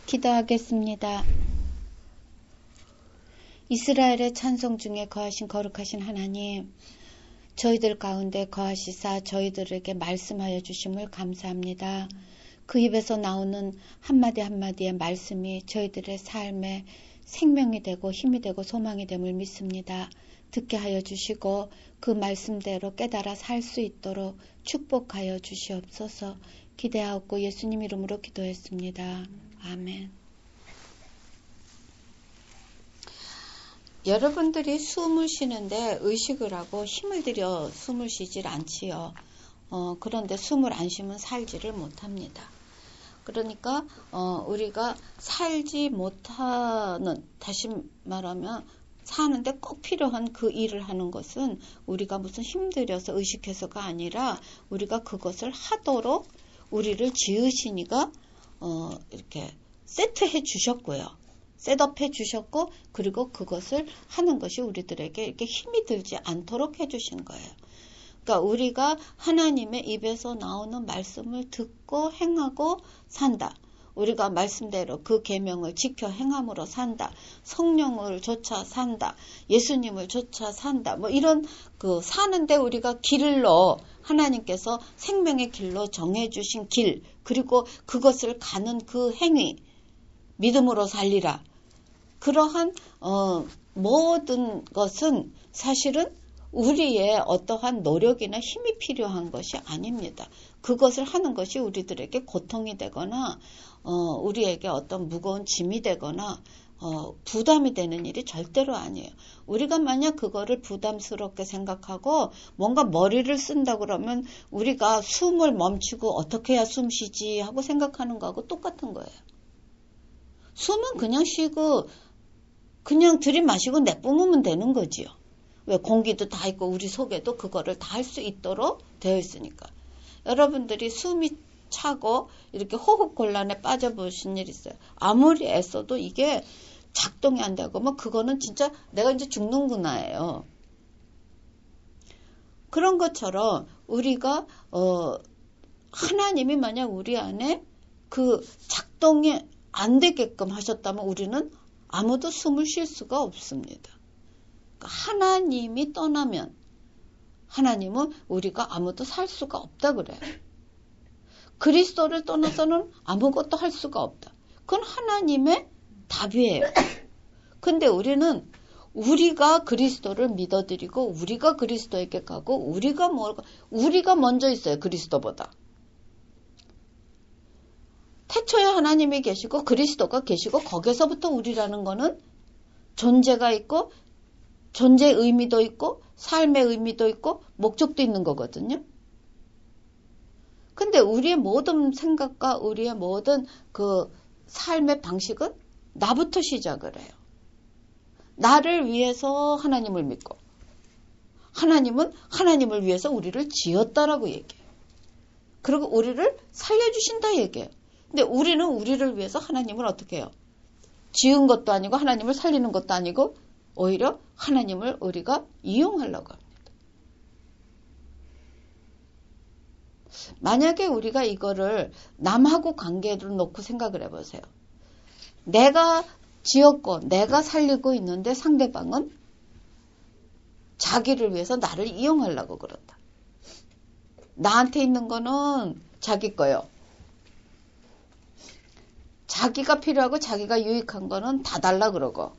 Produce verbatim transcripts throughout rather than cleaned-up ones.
기도하겠습니다. 이스라엘의 찬송 중에 거하신 거룩하신 하나님, 저희들 가운데 거하시사 저희들에게 말씀하여 주심을 감사합니다. 그 입에서 나오는 한마디 한마디의 말씀이 저희들의 삶에 생명이 되고 힘이 되고 소망이 됨을 믿습니다. 듣게 하여 주시고 그 말씀대로 깨달아 살 수 있도록 축복하여 주시옵소서. 기대하옵고 예수님 이름으로 기도했습니다. 아멘. 여러분들이 숨을 쉬는데 의식을 하고 힘을 들여 숨을 쉬질 않지요. 어, 그런데 숨을 안 쉬면 살지를 못합니다. 그러니까 어, 우리가 살지 못하는, 다시 말하면 사는데 꼭 필요한 그 일을 하는 것은 우리가 무슨 힘들여서 의식해서가 아니라 우리가 그것을 하도록 우리를 지으신 이가 어, 이렇게 세트해 주셨고요. 셋업해 주셨고, 그리고 그것을 하는 것이 우리들에게 이렇게 힘이 들지 않도록 해 주신 거예요. 그러니까 우리가 하나님의 입에서 나오는 말씀을 듣고 행하고 산다. 우리가 말씀대로 그 계명을 지켜 행함으로 산다. 성령을 쫓아 산다. 예수님을 쫓아 산다. 뭐 이런 그 사는데 우리가 길로 하나님께서 생명의 길로 정해주신 길, 그리고 그것을 가는 그 행위, 믿음으로 살리라. 그러한 어, 모든 것은 사실은 우리의 어떠한 노력이나 힘이 필요한 것이 아닙니다. 그것을 하는 것이 우리들에게 고통이 되거나 어, 우리에게 어떤 무거운 짐이 되거나 어, 부담이 되는 일이 절대로 아니에요. 우리가 만약 그거를 부담스럽게 생각하고 뭔가 머리를 쓴다 그러면 우리가 숨을 멈추고 어떻게 해야 숨 쉬지 하고 생각하는 거하고 똑같은 거예요. 숨은 그냥 쉬고 그냥 들이마시고 내뿜으면 되는 거지요. 왜? 공기도 다 있고 우리 속에도 그거를 다 할 수 있도록 되어 있으니까. 여러분들이 숨이 차고 이렇게 호흡곤란에 빠져보신 일 있어요. 아무리 애써도 이게 작동이 안 되고 뭐 그거는 진짜 내가 이제 죽는구나예요. 그런 것처럼 우리가 어 하나님이 만약 우리 안에 그 작동이 안 되게끔 하셨다면 우리는 아무도 숨을 쉴 수가 없습니다. 하나님이 떠나면 하나님은 우리가 아무도 살 수가 없다 그래요. 그리스도를 떠나서는 아무것도 할 수가 없다. 그건 하나님의 답이에요. 근데 우리는 우리가 그리스도를 믿어드리고 우리가 그리스도에게 가고 우리가 뭐 우리가 먼저 있어요. 그리스도보다. 태초에 하나님이 계시고 그리스도가 계시고 거기서부터 우리라는 거는 존재가 있고 존재의 의미도 있고 삶의 의미도 있고 목적도 있는 거거든요. 근데 우리의 모든 생각과 우리의 모든 그 삶의 방식은 나부터 시작을 해요. 나를 위해서 하나님을 믿고 하나님은 하나님을 위해서 우리를 지었다라고 얘기해요. 그리고 우리를 살려주신다 얘기해요. 근데 우리는 우리를 위해서 하나님을 어떻게 해요? 지은 것도 아니고 하나님을 살리는 것도 아니고 오히려 하나님을 우리가 이용하려고 합니다. 만약에 우리가 이거를 남하고 관계를 놓고 생각을 해보세요. 내가 지었고 내가 살리고 있는데 상대방은 자기를 위해서 나를 이용하려고 그런다. 나한테 있는 거는 자기 거요. 자기가 필요하고 자기가 유익한 거는 다 달라 그러고.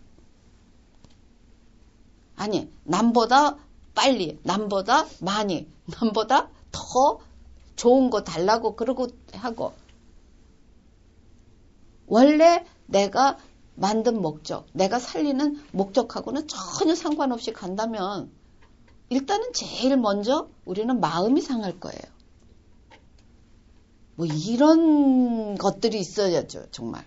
아니, 남보다 빨리, 남보다 많이, 남보다 더 좋은 거 달라고 그러고 하고. 원래 내가 만든 목적, 내가 살리는 목적하고는 전혀 상관없이 간다면 일단은 제일 먼저 우리는 마음이 상할 거예요. 뭐 이런 것들이 있어야죠, 정말.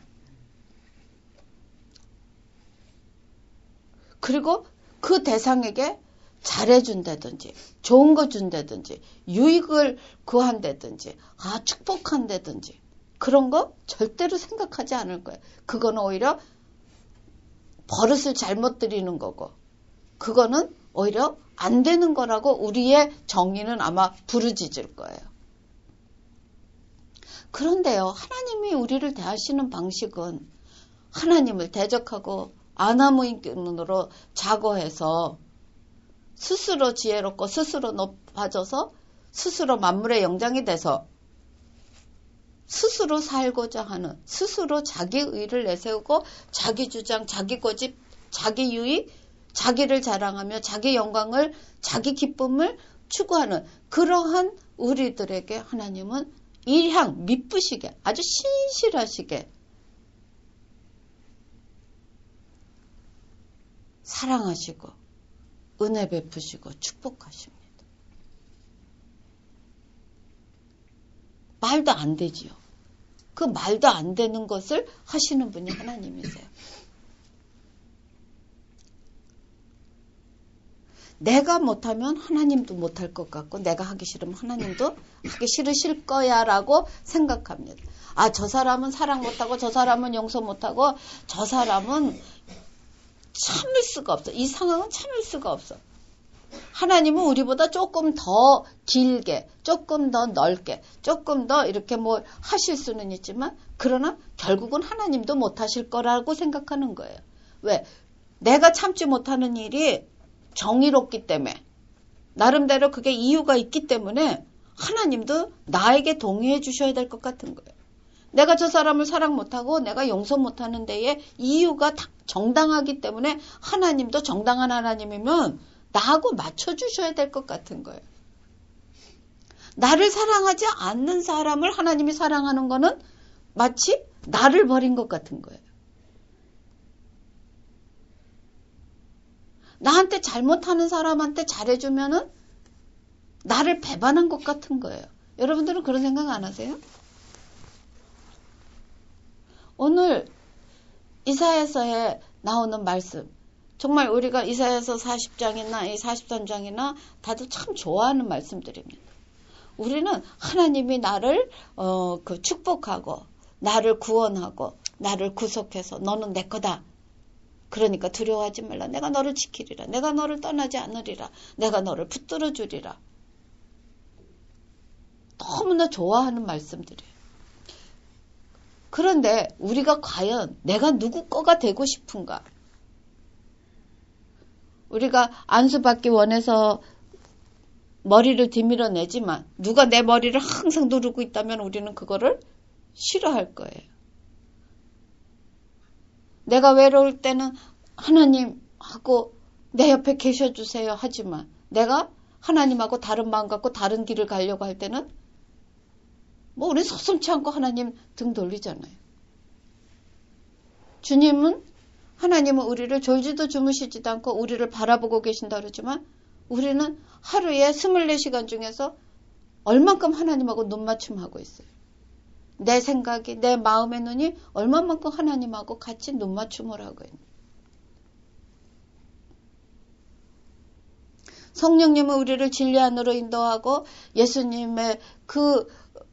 그리고 그 대상에게 잘해준다든지, 좋은 거 준다든지, 유익을 구한다든지, 아, 축복한다든지, 그런 거 절대로 생각하지 않을 거예요. 그거는 오히려 버릇을 잘못 들이는 거고, 그거는 오히려 안 되는 거라고 우리의 정의는 아마 부르짖을 거예요. 그런데요, 하나님이 우리를 대하시는 방식은 하나님을 대적하고 아나무인으로 자거해서 스스로 지혜롭고 스스로 높아져서 스스로 만물의 영장이 돼서 스스로 살고자 하는, 스스로 자기 의를 내세우고 자기 주장, 자기 고집, 자기 유익, 자기를 자랑하며 자기 영광을, 자기 기쁨을 추구하는 그러한 우리들에게 하나님은 일향 미쁘시게, 아주 신실하시게 사랑하시고 은혜 베푸시고 축복하십니다. 말도 안 되지요. 그 말도 안 되는 것을 하시는 분이 하나님이세요. 내가 못하면 하나님도 못할 것 같고 내가 하기 싫으면 하나님도 하기 싫으실 거야 라고 생각합니다. 아, 저 사람은 사랑 못하고 저 사람은 용서 못하고 저 사람은 참을 수가 없어. 이 상황은 참을 수가 없어. 하나님은 우리보다 조금 더 길게, 조금 더 넓게, 조금 더 이렇게 뭐 하실 수는 있지만 그러나 결국은 하나님도 못하실 거라고 생각하는 거예요. 왜? 내가 참지 못하는 일이 정의롭기 때문에, 나름대로 그게 이유가 있기 때문에 하나님도 나에게 동의해 주셔야 될 것 같은 거예요. 내가 저 사람을 사랑 못하고 내가 용서 못하는 데에 이유가 정당하기 때문에 하나님도 정당한 하나님이면 나하고 맞춰주셔야 될 것 같은 거예요. 나를 사랑하지 않는 사람을 하나님이 사랑하는 거는 마치 나를 버린 것 같은 거예요. 나한테 잘못하는 사람한테 잘해주면은 나를 배반한 것 같은 거예요. 여러분들은 그런 생각 안 하세요? 오늘 이사야서에 나오는 말씀, 정말 우리가 이사야서 사십 장이나 이 사십삼 장이나 다들 참 좋아하는 말씀들입니다. 우리는 하나님이 나를 어, 그 축복하고 나를 구원하고 나를 구속해서 너는 내 거다. 그러니까 두려워하지 말라. 내가 너를 지키리라. 내가 너를 떠나지 않으리라. 내가 너를 붙들어 주리라. 너무나 좋아하는 말씀들이에요. 그런데 우리가 과연 내가 누구 거가 되고 싶은가? 우리가 안수받기 원해서 머리를 뒤밀어내지만 누가 내 머리를 항상 누르고 있다면 우리는 그거를 싫어할 거예요. 내가 외로울 때는 하나님하고 내 옆에 계셔주세요 하지만 내가 하나님하고 다른 마음 갖고 다른 길을 가려고 할 때는 뭐 우리 서슴지 않고 하나님 등 돌리잖아요. 주님은 하나님은 우리를 졸지도 주무시지도 않고 우리를 바라보고 계신다 그러지만 우리는 하루에 이십사 시간 중에서 얼만큼 하나님하고 눈맞춤하고 있어요. 내 생각이, 내 마음의 눈이 얼마만큼 하나님하고 같이 눈맞춤을 하고 있는. 성령님은 우리를 진리 안으로 인도하고 예수님의 그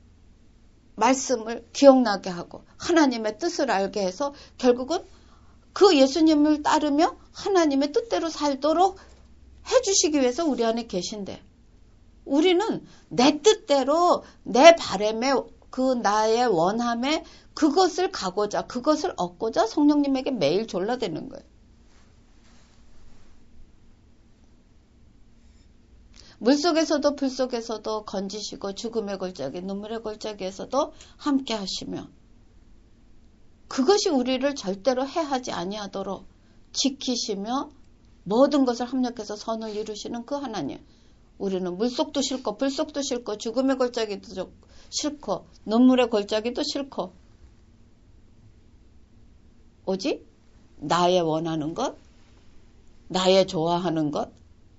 말씀을 기억나게 하고 하나님의 뜻을 알게 해서 결국은 그 예수님을 따르며 하나님의 뜻대로 살도록 해주시기 위해서 우리 안에 계신데 우리는 내 뜻대로 내 바람에 그 나의 원함에 그것을 가고자 그것을 얻고자 성령님에게 매일 졸라대는 거예요. 물속에서도 불속에서도 건지시고 죽음의 골짜기 눈물의 골짜기에서도 함께 하시며 그것이 우리를 절대로 해하지 아니하도록 지키시며 모든 것을 합력해서 선을 이루시는 그 하나님. 우리는 물속도 싫고 불속도 싫고 죽음의 골짜기도 싫고 눈물의 골짜기도 싫고 오직 나의 원하는 것, 나의 좋아하는 것,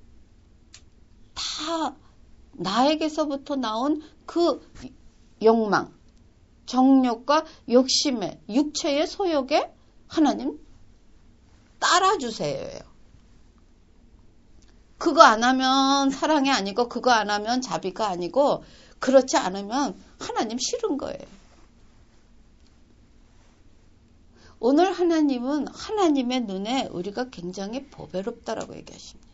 다 나에게서부터 나온 그 욕망, 정욕과 욕심의 육체의 소욕에 하나님 따라주세요. 그거 안 하면 사랑이 아니고 그거 안 하면 자비가 아니고 그렇지 않으면 하나님 싫은 거예요. 오늘 하나님은 하나님의 눈에 우리가 굉장히 보배롭다라고 얘기하십니다.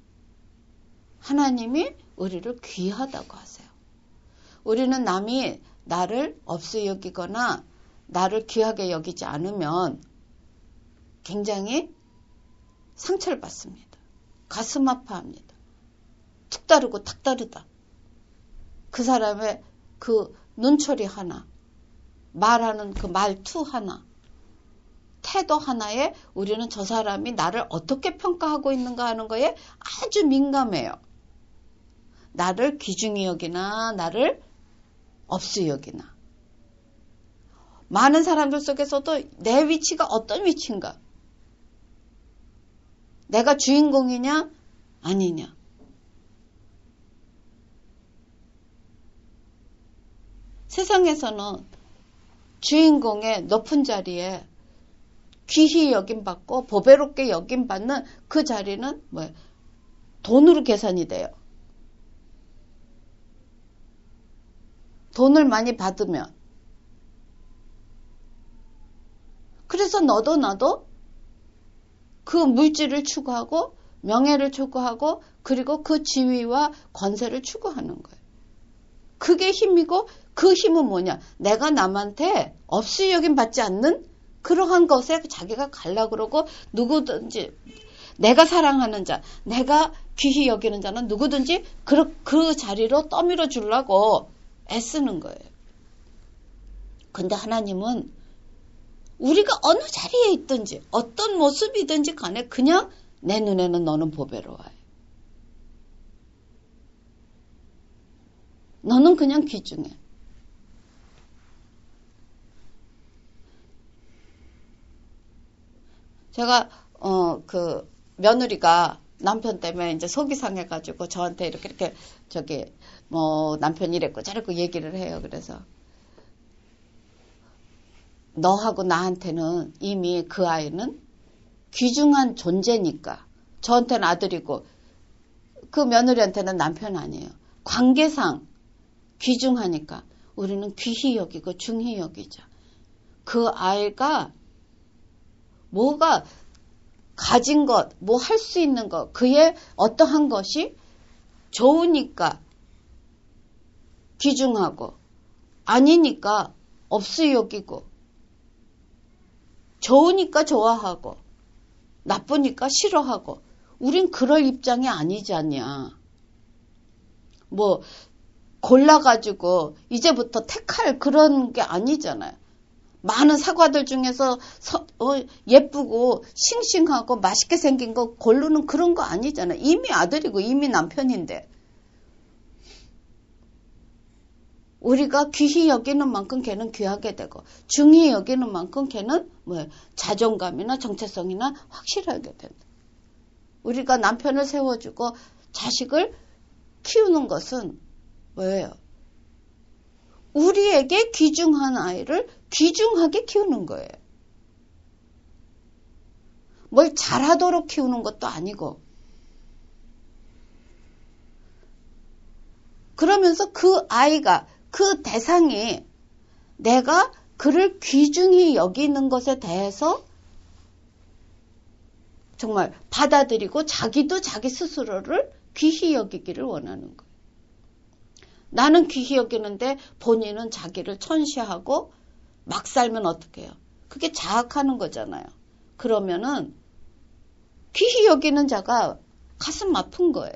하나님이 우리를 귀하다고 하세요. 우리는 남이 나를 없이 여기거나 나를 귀하게 여기지 않으면 굉장히 상처를 받습니다. 가슴 아파합니다. 툭 다르고 탁 다르다. 그 사람의 그 눈초리 하나, 말하는 그 말투 하나, 태도 하나에 우리는 저 사람이 나를 어떻게 평가하고 있는가 하는 거에 아주 민감해요. 나를 귀중히 여기나 나를 없이 여기나. 많은 사람들 속에서도 내 위치가 어떤 위치인가? 내가 주인공이냐 아니냐? 세상에서는 주인공의 높은 자리에 귀히 여김받고 보배롭게 여김받는 그 자리는 뭐예요? 돈으로 계산이 돼요. 돈을 많이 받으면. 그래서 너도 나도 그 물질을 추구하고 명예를 추구하고 그리고 그 지위와 권세를 추구하는 거예요. 그게 힘이고 그 힘은 뭐냐? 내가 남한테 없이 여김받지 않는 그러한 것에 자기가 가려고 그러고 누구든지 내가 사랑하는 자, 내가 귀히 여기는 자는 누구든지 그, 그 자리로 떠밀어 주려고 애쓰는 거예요. 근데 하나님은 우리가 어느 자리에 있든지 어떤 모습이든지 간에 그냥 내 눈에는 너는 보배로워요. 너는 그냥 귀중해. 제가 어 그 며느리가 남편 때문에 이제 속이 상해가지고 저한테 이렇게 이렇게 저기 뭐 남편이 이랬고 저랬고 얘기를 해요. 그래서 너하고 나한테는 이미 그 아이는 귀중한 존재니까 저한테는 아들이고 그 며느리한테는 남편 아니에요. 관계상 귀중하니까 우리는 귀히 여기고 중히 여기자. 그 아이가 뭐가 가진 것, 뭐 할 수 있는 것, 그의 어떠한 것이 좋으니까 귀중하고 아니니까 없이 여기고 좋으니까 좋아하고 나쁘니까 싫어하고 우린 그럴 입장이 아니지 않냐. 뭐 골라가지고 이제부터 택할 그런 게 아니잖아요. 많은 사과들 중에서 서, 어, 예쁘고 싱싱하고 맛있게 생긴 거 고르는 그런 거 아니잖아요. 이미 아들이고 이미 남편인데. 우리가 귀히 여기는 만큼 걔는 귀하게 되고 중히 여기는 만큼 걔는 뭐 자존감이나 정체성이나 확실하게 된다. 우리가 남편을 세워주고 자식을 키우는 것은 뭐예요? 우리에게 귀중한 아이를 귀중하게 키우는 거예요. 뭘 잘하도록 키우는 것도 아니고. 그러면서 그 아이가, 그 대상이 내가 그를 귀중히 여기는 것에 대해서 정말 받아들이고 자기도 자기 스스로를 귀히 여기기를 원하는 거예요. 나는 귀히 여기는데 본인은 자기를 천시하고 막 살면 어떡해요? 그게 자학하는 거잖아요. 그러면은 귀히 여기는 자가 가슴 아픈 거예요.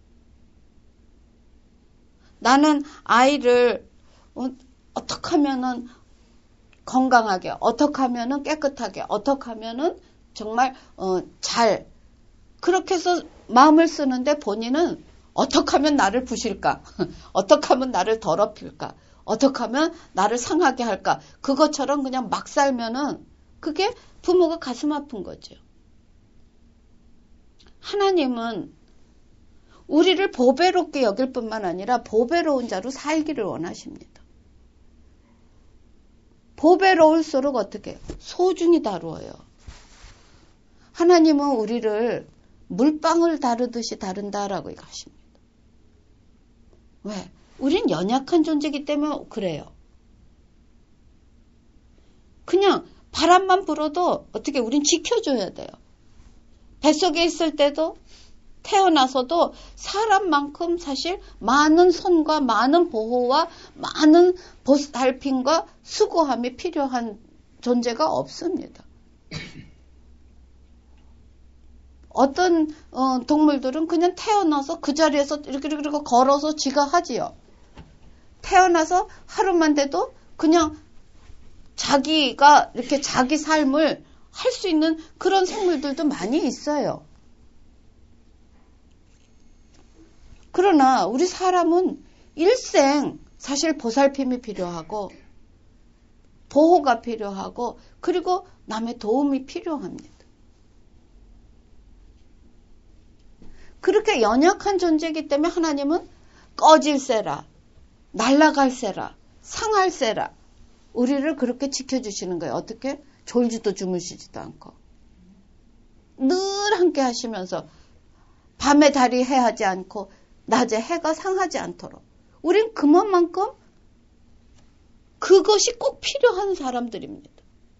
나는 아이를 어, 어떻게 하면은 건강하게, 어떻게 하면은 깨끗하게, 어떻게 하면은 정말 어, 잘 그렇게 해서 마음을 쓰는데 본인은 어떻게 하면 나를 부실까? 어떻게 하면 나를 더럽힐까? 어떻게 하면 나를 상하게 할까? 그것처럼 그냥 막 살면은 그게 부모가 가슴 아픈 거죠. 하나님은 우리를 보배롭게 여길 뿐만 아니라 보배로운 자로 살기를 원하십니다. 보배로울수록 어떻게 해요? 소중히 다루어요. 하나님은 우리를 물방울 다루듯이 다룬다라고 하십니다. 왜? 우린 연약한 존재이기 때문에 그래요. 그냥 바람만 불어도 어떻게 우린 지켜줘야 돼요. 뱃속에 있을 때도 태어나서도 사람만큼 사실 많은 손과 많은 보호와 많은 보살핌과 수고함이 필요한 존재가 없습니다. 어떤 어, 동물들은 그냥 태어나서 그 자리에서 이렇게 이렇게 걸어서 지가 하지요. 태어나서 하루만 돼도 그냥 자기가 이렇게 자기 삶을 할 수 있는 그런 생물들도 많이 있어요. 그러나 우리 사람은 일생 사실 보살핌이 필요하고 보호가 필요하고 그리고 남의 도움이 필요합니다. 그렇게 연약한 존재이기 때문에 하나님은 꺼질세라, 날아갈세라, 상할세라 우리를 그렇게 지켜주시는 거예요. 어떻게? 졸지도 주무시지도 않고 늘 함께 하시면서 밤에 달이 해하지 않고 낮에 해가 상하지 않도록 우린 그만큼 그것이 꼭 필요한 사람들입니다.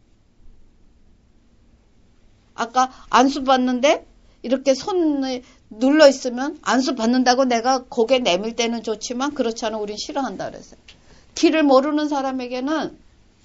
아까 안수 받는데 이렇게 손을 눌러 있으면 안수 받는다고 내가 고개 내밀 때는 좋지만 그렇지 않으면 우린 싫어한다 그랬어요. 길을 모르는 사람에게는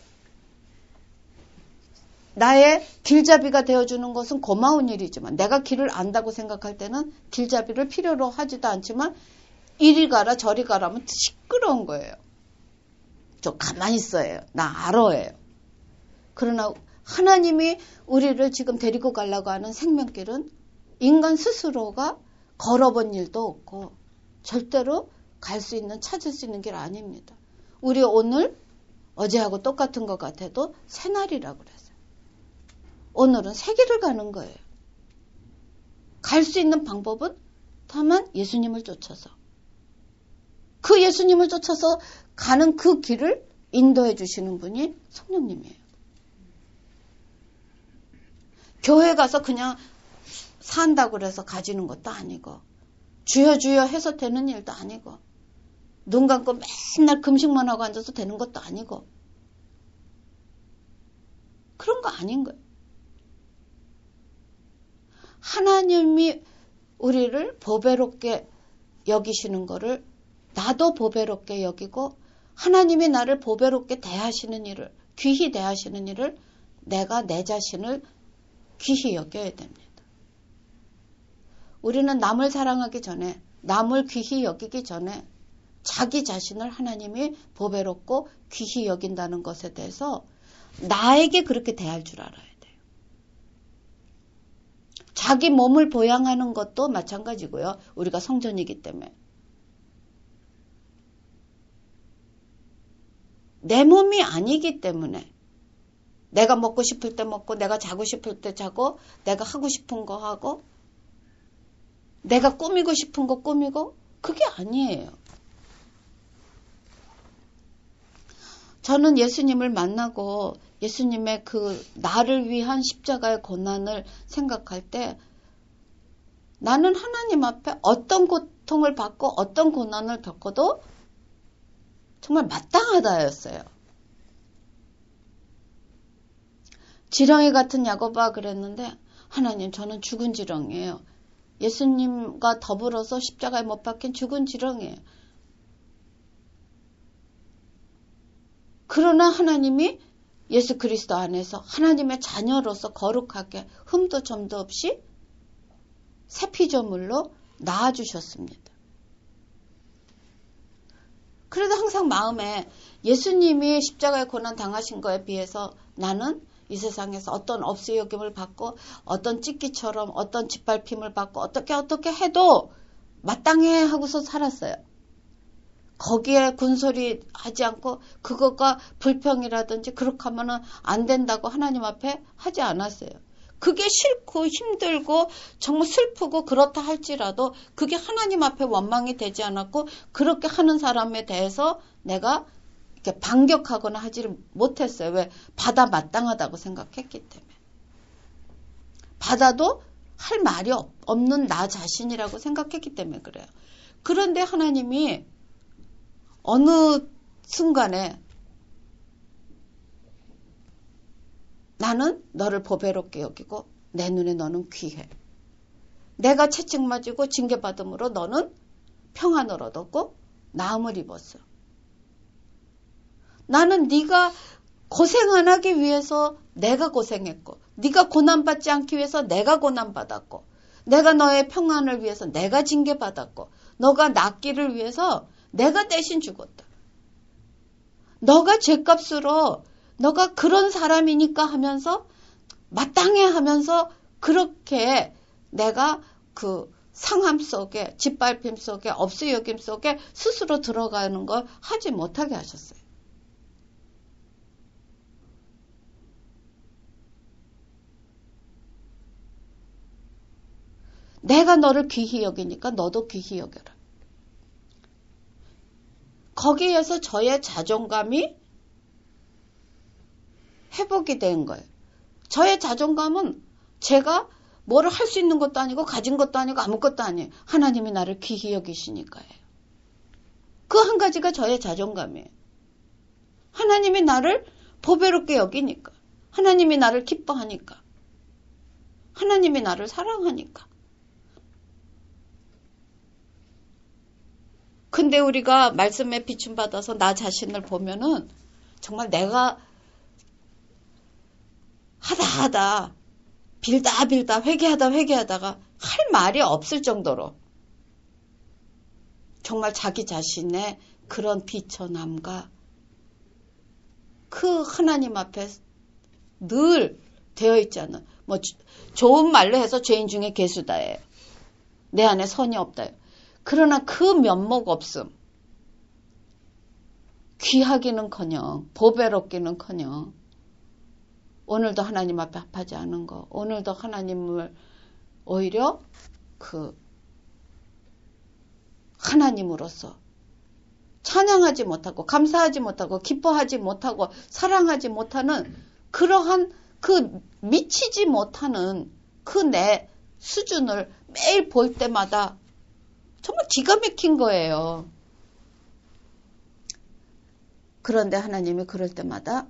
나의 길잡이가 되어주는 것은 고마운 일이지만 내가 길을 안다고 생각할 때는 길잡이를 필요로 하지도 않지만 이리 가라 저리 가라면 시끄러운 거예요. 좀 가만히 있어요. 나 알아요. 그러나 하나님이 우리를 지금 데리고 가려고 하는 생명길은 인간 스스로가 걸어본 일도 없고 절대로 갈 수 있는 찾을 수 있는 길 아닙니다. 우리 오늘 어제하고 똑같은 것 같아도 새날이라고 그랬어요. 오늘은 새 길을 가는 거예요. 갈 수 있는 방법은 다만 예수님을 쫓아서 그 예수님을 쫓아서 가는 그 길을 인도해 주시는 분이 성령님이에요. 교회 가서 그냥 산다고 해서 가지는 것도 아니고 주여 주여 해서 되는 일도 아니고 눈 감고 맨날 금식만 하고 앉아서 되는 것도 아니고 그런 거 아닌 거예요. 하나님이 우리를 보배롭게 여기시는 거를 나도 보배롭게 여기고 하나님이 나를 보배롭게 대하시는 일을 귀히 대하시는 일을 내가 내 자신을 귀히 여겨야 됩니다. 우리는 남을 사랑하기 전에 남을 귀히 여기기 전에 자기 자신을 하나님이 보배롭고 귀히 여긴다는 것에 대해서 나에게 그렇게 대할 줄 알아야 돼요. 자기 몸을 보양하는 것도 마찬가지고요. 우리가 성전이기 때문에. 내 몸이 아니기 때문에 내가 먹고 싶을 때 먹고 내가 자고 싶을 때 자고 내가 하고 싶은 거 하고 내가 꾸미고 싶은 거 꾸미고 그게 아니에요. 저는 예수님을 만나고 예수님의 그 나를 위한 십자가의 고난을 생각할 때 나는 하나님 앞에 어떤 고통을 받고 어떤 고난을 겪어도 정말 마땅하다였어요. 지렁이 같은 야고보가 그랬는데 하나님 저는 죽은 지렁이에요. 예수님과 더불어서 십자가에 못 박힌 죽은 지렁이에요. 그러나 하나님이 예수 그리스도 안에서 하나님의 자녀로서 거룩하게 흠도 점도 없이 새 피조물로 낳아주셨습니다. 그래도 항상 마음에 예수님이 십자가의 고난 당하신 거에 비해서 나는 이 세상에서 어떤 업수여김을 받고 어떤 찢기처럼 어떤 짓밟힘을 받고 어떻게 어떻게 해도 마땅해 하고서 살았어요. 거기에 군소리 하지 않고 그것과 불평이라든지 그렇게 하면은 안 된다고 하나님 앞에 하지 않았어요. 그게 싫고 힘들고 정말 슬프고 그렇다 할지라도 그게 하나님 앞에 원망이 되지 않았고 그렇게 하는 사람에 대해서 내가 이렇게 반격하거나 하지를 못했어요. 왜? 받아 마땅하다고 생각했기 때문에. 받아도 할 말이 없는 나 자신이라고 생각했기 때문에 그래요. 그런데 하나님이 어느 순간에 나는 너를 보배롭게 여기고 내 눈에 너는 귀해. 내가 채찍 맞고 징계받음으로 너는 평안을 얻었고 나음을 입었어. 나는 네가 고생 안 하기 위해서 내가 고생했고, 네가 고난받지 않기 위해서 내가 고난받았고, 내가 너의 평안을 위해서 내가 징계받았고, 너가 낫기를 위해서 내가 대신 죽었다. 너가 죄값으로 너가 그런 사람이니까 하면서 마땅해 하면서 그렇게 내가 그 상함 속에, 짓밟힘 속에, 업수여김 속에 스스로 들어가는 걸 하지 못하게 하셨어요. 내가 너를 귀히 여기니까 너도 귀히 여겨라. 거기에서 저의 자존감이 회복이 된 거예요. 저의 자존감은 제가 뭐를 할 수 있는 것도 아니고 가진 것도 아니고 아무것도 아니에요. 하나님이 나를 귀히 여기시니까요. 그 한 가지가 저의 자존감이에요. 하나님이 나를 보배롭게 여기니까. 하나님이 나를 기뻐하니까. 하나님이 나를 사랑하니까. 근데 우리가 말씀에 비춤받아서 나 자신을 보면은 정말 내가 하다 하다 빌다 빌다 회개하다 회개하다가 할 말이 없을 정도로 정말 자기 자신의 그런 비천함과 그 하나님 앞에 늘 되어 있지 않은 뭐 좋은 말로 해서 죄인 중에 괴수다예요. 내 안에 선이 없다예요. 그러나 그 면목 없음, 귀하기는커녕 보배롭기는커녕 오늘도 하나님 앞에 합하지 않은 거, 오늘도 하나님을 오히려 그 하나님으로서 찬양하지 못하고 감사하지 못하고 기뻐하지 못하고 사랑하지 못하는 그러한 그 미치지 못하는 그 내 수준을 매일 볼 때마다 정말 기가 막힌 거예요. 그런데 하나님이 그럴 때마다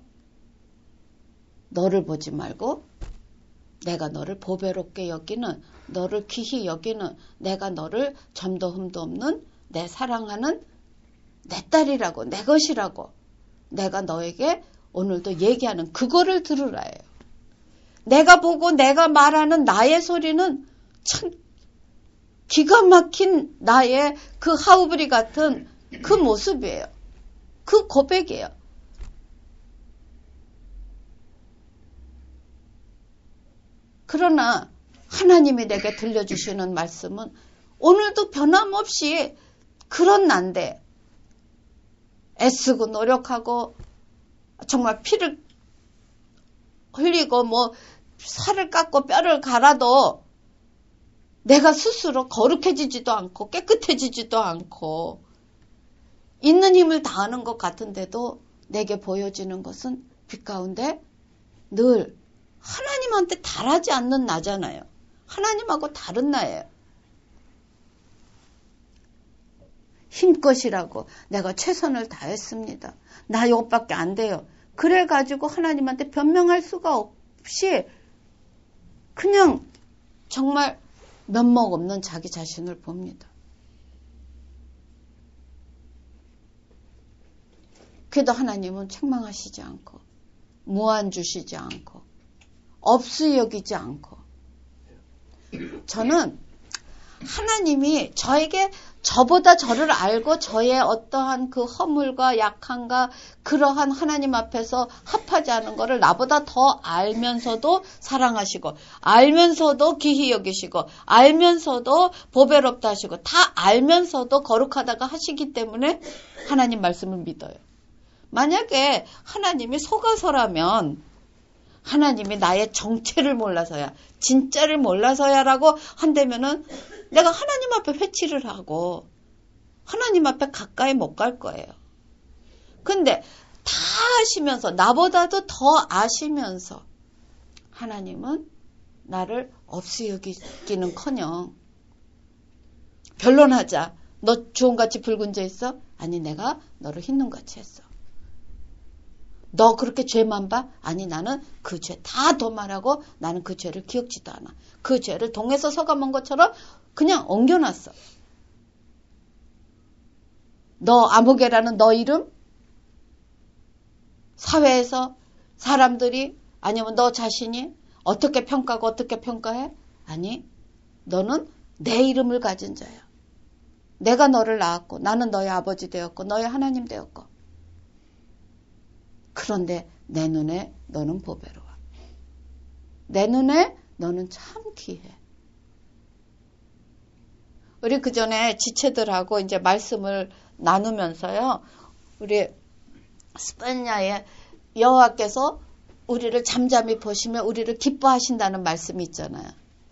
너를 보지 말고 내가 너를 보배롭게 여기는, 너를 귀히 여기는, 내가 너를 점도 흠도 없는 내 사랑하는 내 딸이라고, 내 것이라고 내가 너에게 오늘도 얘기하는 그거를 들으라 해요. 내가 보고 내가 말하는 나의 소리는 참 기가 막힌 나의 그 하우브리 같은 그 모습이에요. 그 고백이에요. 그러나 하나님이 내게 들려주시는 말씀은 오늘도 변함없이 그런 난데 애쓰고 노력하고 정말 피를 흘리고 뭐 살을 깎고 뼈를 갈아도 내가 스스로 거룩해지지도 않고 깨끗해지지도 않고 있는 힘을 다하는 것 같은데도 내게 보여지는 것은 빛 가운데 늘 하나님한테 달하지 않는 나잖아요. 하나님하고 다른 나예요. 힘껏이라고 내가 최선을 다했습니다. 나 이것밖에 안 돼요. 그래가지고 하나님한테 변명할 수가 없이 그냥 정말 면목 없는 자기 자신을 봅니다. 그래도 하나님은 책망하시지 않고 무한 주시지 않고 없이 여기지 않고 저는 하나님이 저에게 저보다 저를 알고 저의 어떠한 그 허물과 약함과 그러한 하나님 앞에서 합하지 않은 거를 나보다 더 알면서도 사랑하시고 알면서도 귀히 여기시고 알면서도 보배롭다 하시고 다 알면서도 거룩하다가 하시기 때문에 하나님 말씀을 믿어요. 만약에 하나님이 속아서라면 하나님이 나의 정체를 몰라서야 진짜를 몰라서야라고 한다면은 내가 하나님 앞에 회치를 하고 하나님 앞에 가까이 못 갈 거예요. 근데 다 아시면서 나보다도 더 아시면서 하나님은 나를 없이 여기기는커녕 변론하자. 너 주홍같이 붉은 자 있어? 아니 내가 너를 흰 눈같이 했어. 너 그렇게 죄만 봐? 아니 나는 그 죄 다 도말하고 나는 그 죄를 기억지도 않아. 그 죄를 동에서 서감한 것처럼 그냥 옮겨놨어. 너 아무개라는 너 이름? 사회에서 사람들이 아니면 너 자신이 어떻게 평가하고 어떻게 평가해? 아니 너는 내 이름을 가진 자야. 내가 너를 낳았고 나는 너의 아버지 되었고 너의 하나님 되었고 그런데 내 눈에 너는 보배로워. 내 눈에 너는 참 귀해. 우리 그 전에 지체들하고 이제 말씀을 나누면서요. 우리 스페인야의 여호와께서 우리를 잠잠히 보시며 우리를 기뻐하신다는 말씀이 있잖아요.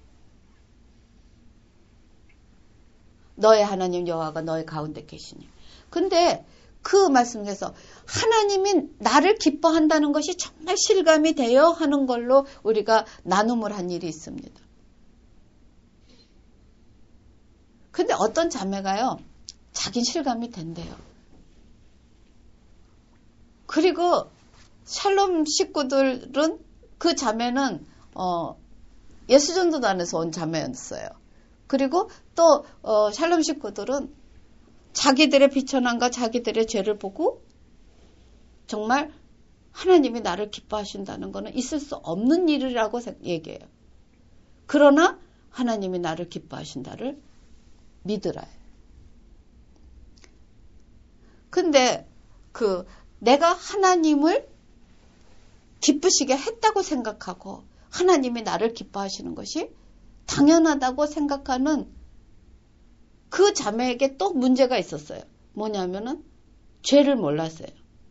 너의 하나님 여호와가 너의 가운데 계시니. 근데 그 말씀에서 하나님이 나를 기뻐한다는 것이 정말 실감이 되어 하는 걸로 우리가 나눔을 한 일이 있습니다. 근데 어떤 자매가요, 자긴 실감이 된대요. 그리고 샬롬 식구들은 그 자매는 어, 예수전도단에서 온 자매였어요. 그리고 또 어, 샬롬 식구들은 자기들의 비천함과 자기들의 죄를 보고 정말 하나님이 나를 기뻐하신다는 것은 있을 수 없는 일이라고 얘기해요. 그러나 하나님이 나를 기뻐하신다를 믿으라. 근데 그 내가 하나님을 기쁘시게 했다고 생각하고 하나님이 나를 기뻐하시는 것이 당연하다고 생각하는 그 자매에게 또 문제가 있었어요. 뭐냐면은 죄를 몰랐어요.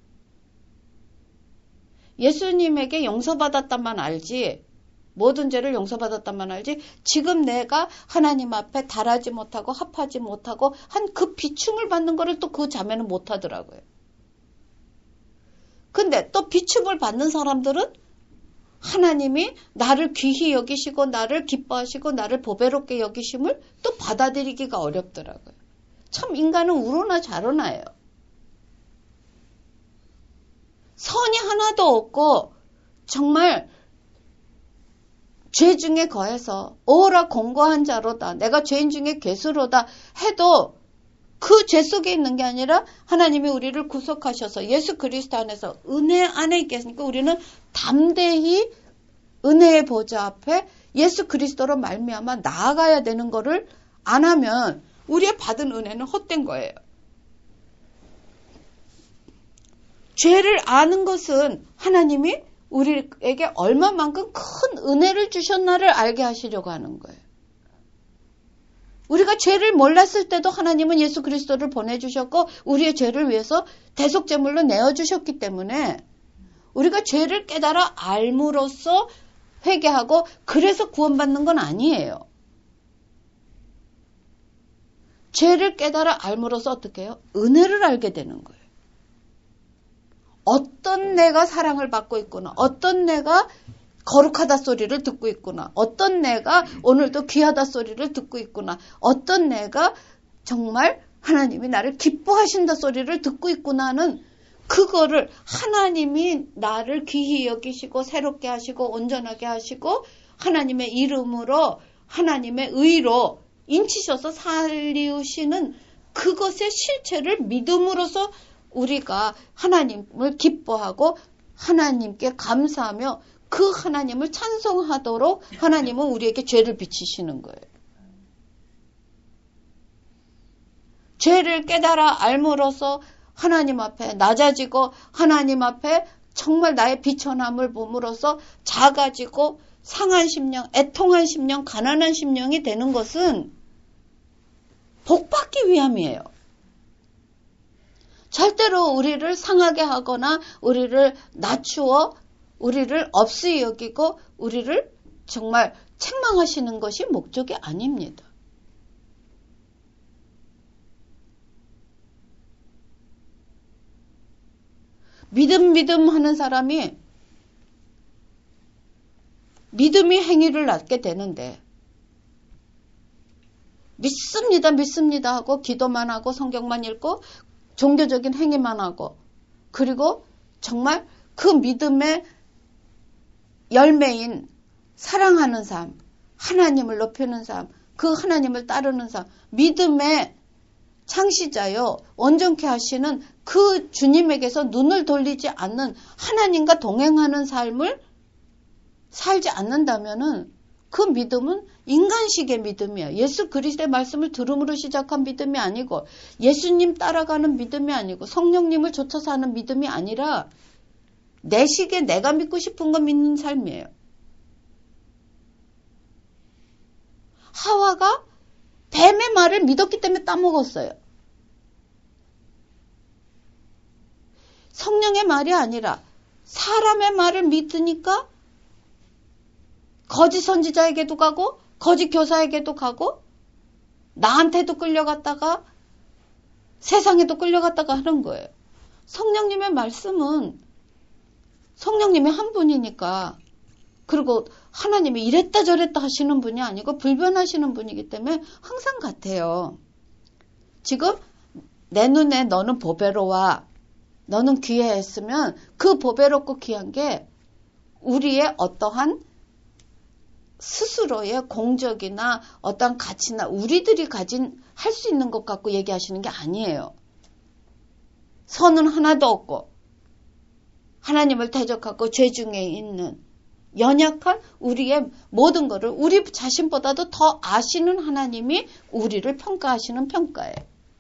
예수님에게 용서받았다만 알지, 모든 죄를 용서받았다만 알지, 지금 내가 하나님 앞에 달하지 못하고 합하지 못하고 한 그 비춤을 받는 거를 또 그 자매는 못하더라고요. 근데 또 비춤을 받는 사람들은 하나님이 나를 귀히 여기시고 나를 기뻐하시고 나를 보배롭게 여기심을 또 받아들이기가 어렵더라고요. 참 인간은 우로나 좌로나예요. 선이 하나도 없고 정말 죄 중에 거해서 오라 공고한 자로다, 내가 죄인 중에 괴수로다 해도 그 죄 속에 있는 게 아니라 하나님이 우리를 구속하셔서 예수 그리스도 안에서 은혜 안에 있게 했으니까 우리는 담대히 은혜의 보좌 앞에 예수 그리스도로 말미암아 나아가야 되는 거를 안 하면 우리의 받은 은혜는 헛된 거예요. 죄를 아는 것은 하나님이 우리에게 얼마만큼 큰 은혜를 주셨나를 알게 하시려고 하는 거예요. 우리가 죄를 몰랐을 때도 하나님은 예수 그리스도를 보내주셨고 우리의 죄를 위해서 대속제물로 내어주셨기 때문에 우리가 죄를 깨달아 알므로써 회개하고 그래서 구원받는 건 아니에요. 죄를 깨달아 알므로써 어떻게 해요? 은혜를 알게 되는 거예요. 어떤 내가 사랑을 받고 있구나, 어떤 내가 거룩하다 소리를 듣고 있구나, 어떤 내가 오늘도 귀하다 소리를 듣고 있구나, 어떤 내가 정말 하나님이 나를 기뻐하신다 소리를 듣고 있구나는 그거를 하나님이 나를 귀히 여기시고 새롭게 하시고 온전하게 하시고 하나님의 이름으로 하나님의 의로 인치셔서 살리우시는 그것의 실체를 믿음으로써 우리가 하나님을 기뻐하고 하나님께 감사하며 그 하나님을 찬송하도록 하나님은 우리에게 죄를 비치시는 거예요. 죄를 깨달아 알므로써 하나님 앞에 낮아지고 하나님 앞에 정말 나의 비천함을 봄으로써 작아지고 상한 심령, 애통한 심령, 가난한 심령이 되는 것은 복받기 위함이에요. 절대로 우리를 상하게 하거나 우리를 낮추어 우리를 없이 여기고 우리를 정말 책망하시는 것이 목적이 아닙니다. 믿음 믿음 하는 사람이 믿음이 행위를 낳게 되는데 믿습니다 믿습니다 하고 기도만 하고 성경만 읽고 종교적인 행위만 하고 그리고 정말 그 믿음의 열매인 사랑하는 삶, 하나님을 높이는 삶, 그 하나님을 따르는 삶, 믿음의 창시자요, 온전케 하시는 그 주님에게서 눈을 돌리지 않는 하나님과 동행하는 삶을 살지 않는다면은 그 믿음은 인간식의 믿음이야. 예수 그리스도의 말씀을 들음으로 시작한 믿음이 아니고 예수님 따라가는 믿음이 아니고 성령님을 좇아서 하는 믿음이 아니라 내 식에 내가 믿고 싶은 거 믿는 삶이에요. 하와가 뱀의 말을 믿었기 때문에 따먹었어요. 성령의 말이 아니라 사람의 말을 믿으니까 거짓 선지자에게도 가고 거짓 교사에게도 가고 나한테도 끌려갔다가 세상에도 끌려갔다가 하는 거예요. 성령님의 말씀은 성령님이 한 분이니까, 그리고 하나님이 이랬다 저랬다 하시는 분이 아니고 불변하시는 분이기 때문에 항상 같아요. 지금 내 눈에 너는 보배로와 너는 귀해했으면 그 보배롭고 귀한 게 우리의 어떠한 스스로의 공적이나 어떠한 가치나 우리들이 가진 할 수 있는 것 갖고 얘기하시는 게 아니에요. 선은 하나도 없고 하나님을 대적하고 죄 중에 있는 연약한 우리의 모든 것을 우리 자신보다도 더 아시는 하나님이 우리를 평가하시는 평가예요.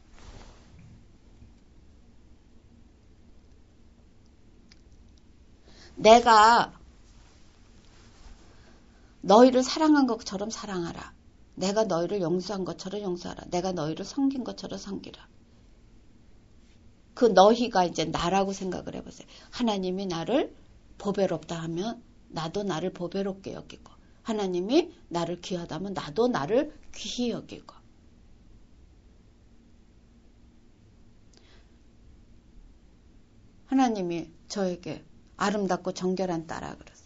내가 너희를 사랑한 것처럼 사랑하라. 내가 너희를 용서한 것처럼 용서하라. 내가 너희를 섬긴 것처럼 섬기라. 그 너희가 이제 나라고 생각을 해보세요. 하나님이 나를 보배롭다 하면 나도 나를 보배롭게 여기고, 하나님이 나를 귀하다 하면 나도 나를 귀히 여기고. 하나님이 저에게 아름답고 정결한 딸아 그랬어요.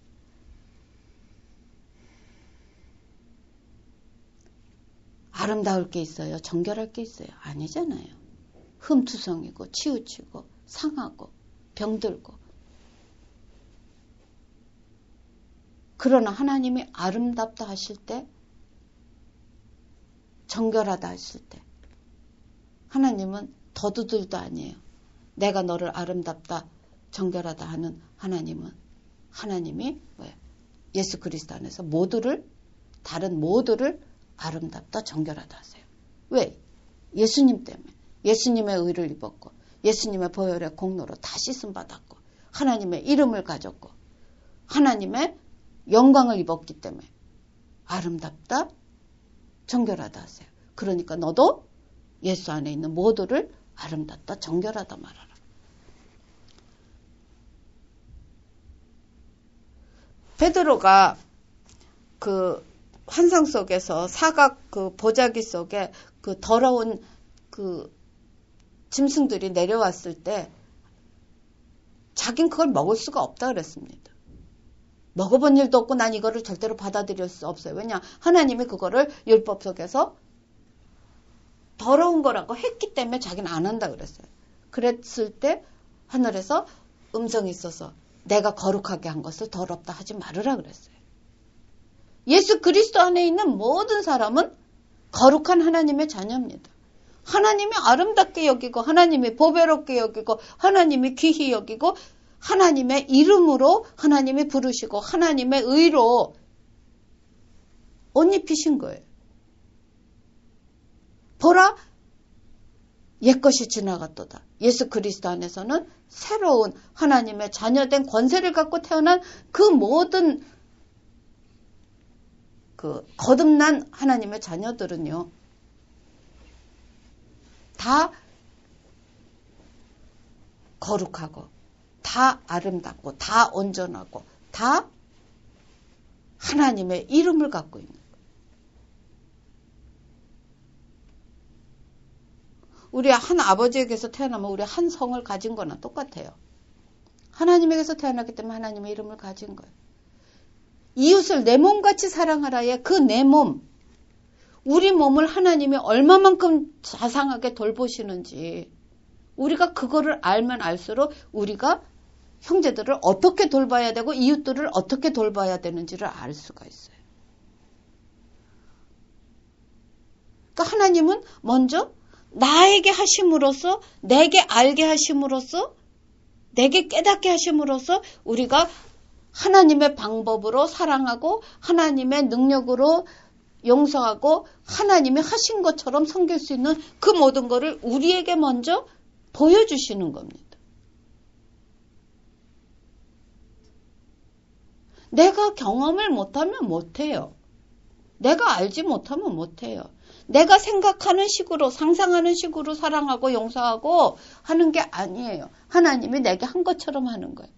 아름다울 게 있어요? 정결할 게 있어요? 아니잖아요. 흠투성이고 치우치고 상하고 병들고. 그러나 하나님이 아름답다 하실 때, 정결하다 하실 때 하나님은 더두들도 아니에요. 내가 너를 아름답다 정결하다 하는 하나님은 하나님이 뭐예요? 예수 그리스도 안에서 모두를, 다른 모두를 아름답다 정결하다 하세요. 왜? 예수님 때문에. 예수님의 의를 입었고 예수님의 보혈의 공로로 다 씻음 받았고 하나님의 이름을 가졌고 하나님의 영광을 입었기 때문에 아름답다 정결하다 하세요. 그러니까 너도 예수 안에 있는 모두를 아름답다 정결하다 말하라. 베드로가 그 환상 속에서 사각 그 보자기 속에 그 더러운 그 짐승들이 내려왔을 때 자긴 그걸 먹을 수가 없다 그랬습니다. 먹어본 일도 없고 난 이거를 절대로 받아들일 수 없어요. 왜냐? 하나님이 그거를 율법 속에서 더러운 거라고 했기 때문에 자기는 안 한다 그랬어요. 그랬을 때 하늘에서 음성이 있어서 내가 거룩하게 한 것을 더럽다 하지 말으라 그랬어요. 예수 그리스도 안에 있는 모든 사람은 거룩한 하나님의 자녀입니다. 하나님이 아름답게 여기고 하나님이 보배롭게 여기고 하나님이 귀히 여기고 하나님의 이름으로 하나님이 부르시고 하나님의 의로 옷 입히신 거예요. 보라, 옛것이 지나갔도다. 예수 그리스도 안에서는 새로운 하나님의 자녀된 권세를 갖고 태어난 그 모든 그 거듭난 하나님의 자녀들은요, 다 거룩하고 다 아름답고 다 온전하고 다 하나님의 이름을 갖고 있는 거예요. 우리 한 아버지에게서 태어나면 우리 한 성을 가진 거나 똑같아요. 하나님에게서 태어났기 때문에 하나님의 이름을 가진 거예요. 이웃을 내 몸같이 사랑하라의 그 내 몸, 우리 몸을 하나님이 얼마만큼 자상하게 돌보시는지 우리가 그거를 알면 알수록 우리가 형제들을 어떻게 돌봐야 되고 이웃들을 어떻게 돌봐야 되는지를 알 수가 있어요. 그러니까 하나님은 먼저 나에게 하심으로써, 내게 알게 하심으로써, 내게 깨닫게 하심으로써 우리가 하나님의 방법으로 사랑하고 하나님의 능력으로 용서하고 하나님이 하신 것처럼 섬길 수 있는 그 모든 것을 우리에게 먼저 보여주시는 겁니다. 내가 경험을 못하면 못해요. 내가 알지 못하면 못해요. 내가 생각하는 식으로, 상상하는 식으로 사랑하고 용서하고 하는 게 아니에요. 하나님이 내게 한 것처럼 하는 거예요.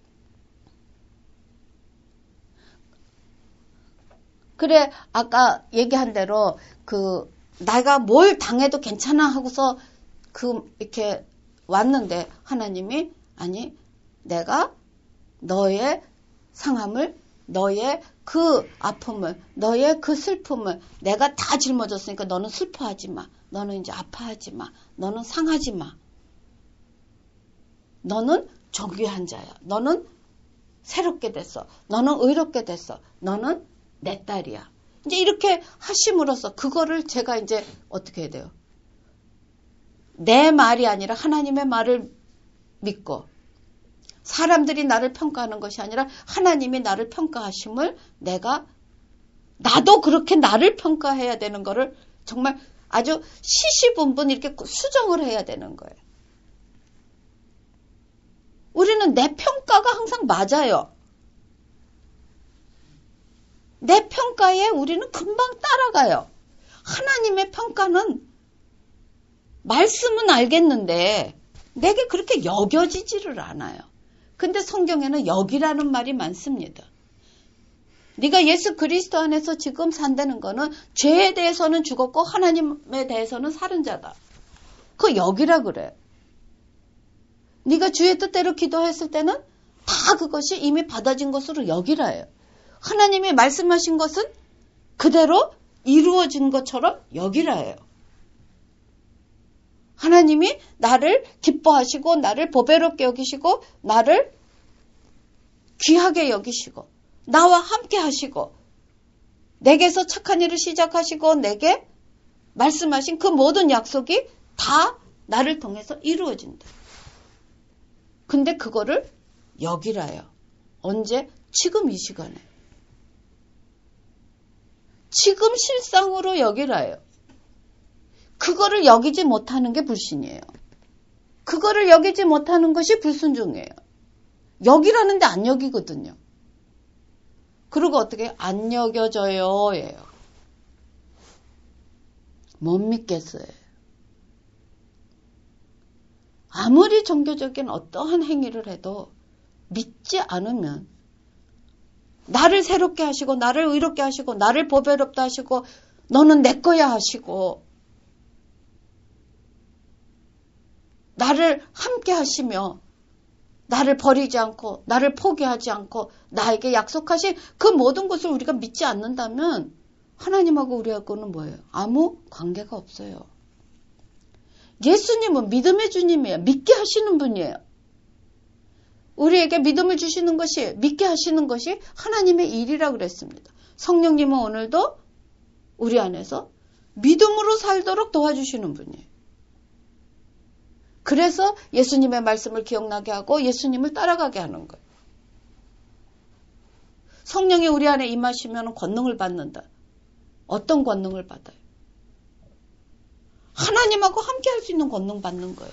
그래, 아까 얘기한 대로 그 내가 뭘 당해도 괜찮아 하고서 그 이렇게 왔는데 하나님이 아니, 내가 너의 상함을, 너의 그 아픔을, 너의 그 슬픔을 내가 다 짊어졌으니까 너는 슬퍼하지 마. 너는 이제 아파하지 마. 너는 상하지 마. 너는 정죄한 자야. 너는 새롭게 됐어. 너는 의롭게 됐어. 너는 내 딸이야. 이제 이렇게 하심으로써 그거를 제가 이제 어떻게 해야 돼요? 내 말이 아니라 하나님의 말을 믿고 사람들이 나를 평가하는 것이 아니라 하나님이 나를 평가하심을 내가 나도 그렇게 나를 평가해야 되는 거를 정말 아주 시시분분 이렇게 수정을 해야 되는 거예요. 우리는 내 평가가 항상 맞아요. 내 평가에 우리는 금방 따라가요. 하나님의 평가는 말씀은 알겠는데 내게 그렇게 여겨지지를 않아요. 근데 성경에는 여기라는 말이 많습니다. 네가 예수 그리스도 안에서 지금 산다는 거는 죄에 대해서는 죽었고 하나님에 대해서는 사는 자다. 그거 여기라 그래. 네가 주의 뜻대로 기도했을 때는 다 그것이 이미 받아진 것으로 여기라요. 하나님이 말씀하신 것은 그대로 이루어진 것처럼 여기라요. 하나님이 나를 기뻐하시고 나를 보배롭게 여기시고 나를 귀하게 여기시고 나와 함께 하시고 내게서 착한 일을 시작하시고 내게 말씀하신 그 모든 약속이 다 나를 통해서 이루어진다. 근데 그거를 여기라요. 언제? 지금 이 시간에. 지금 실상으로 여기라요. 그거를 여기지 못하는 게 불신이에요. 그거를 여기지 못하는 것이 불순종이에요. 여기라는데 안 여기거든요. 그리고 어떻게 안 여겨져요? 예요. 못 믿겠어요. 아무리 종교적인 어떠한 행위를 해도 믿지 않으면 나를 새롭게 하시고 나를 의롭게 하시고 나를 보배롭다 하시고 너는 내 거야 하시고 나를 함께 하시며 나를 버리지 않고 나를 포기하지 않고 나에게 약속하신 그 모든 것을 우리가 믿지 않는다면 하나님하고 우리하고는 뭐예요? 아무 관계가 없어요. 예수님은 믿음의 주님이에요. 믿게 하시는 분이에요. 우리에게 믿음을 주시는 것이 믿게 하시는 것이 하나님의 일이라고 그랬습니다. 성령님은 오늘도 우리 안에서 믿음으로 살도록 도와주시는 분이에요. 그래서 예수님의 말씀을 기억나게 하고 예수님을 따라가게 하는 거예요. 성령이 우리 안에 임하시면 권능을 받는다. 어떤 권능을 받아요? 하나님하고 함께 할 수 있는 권능 받는 거예요.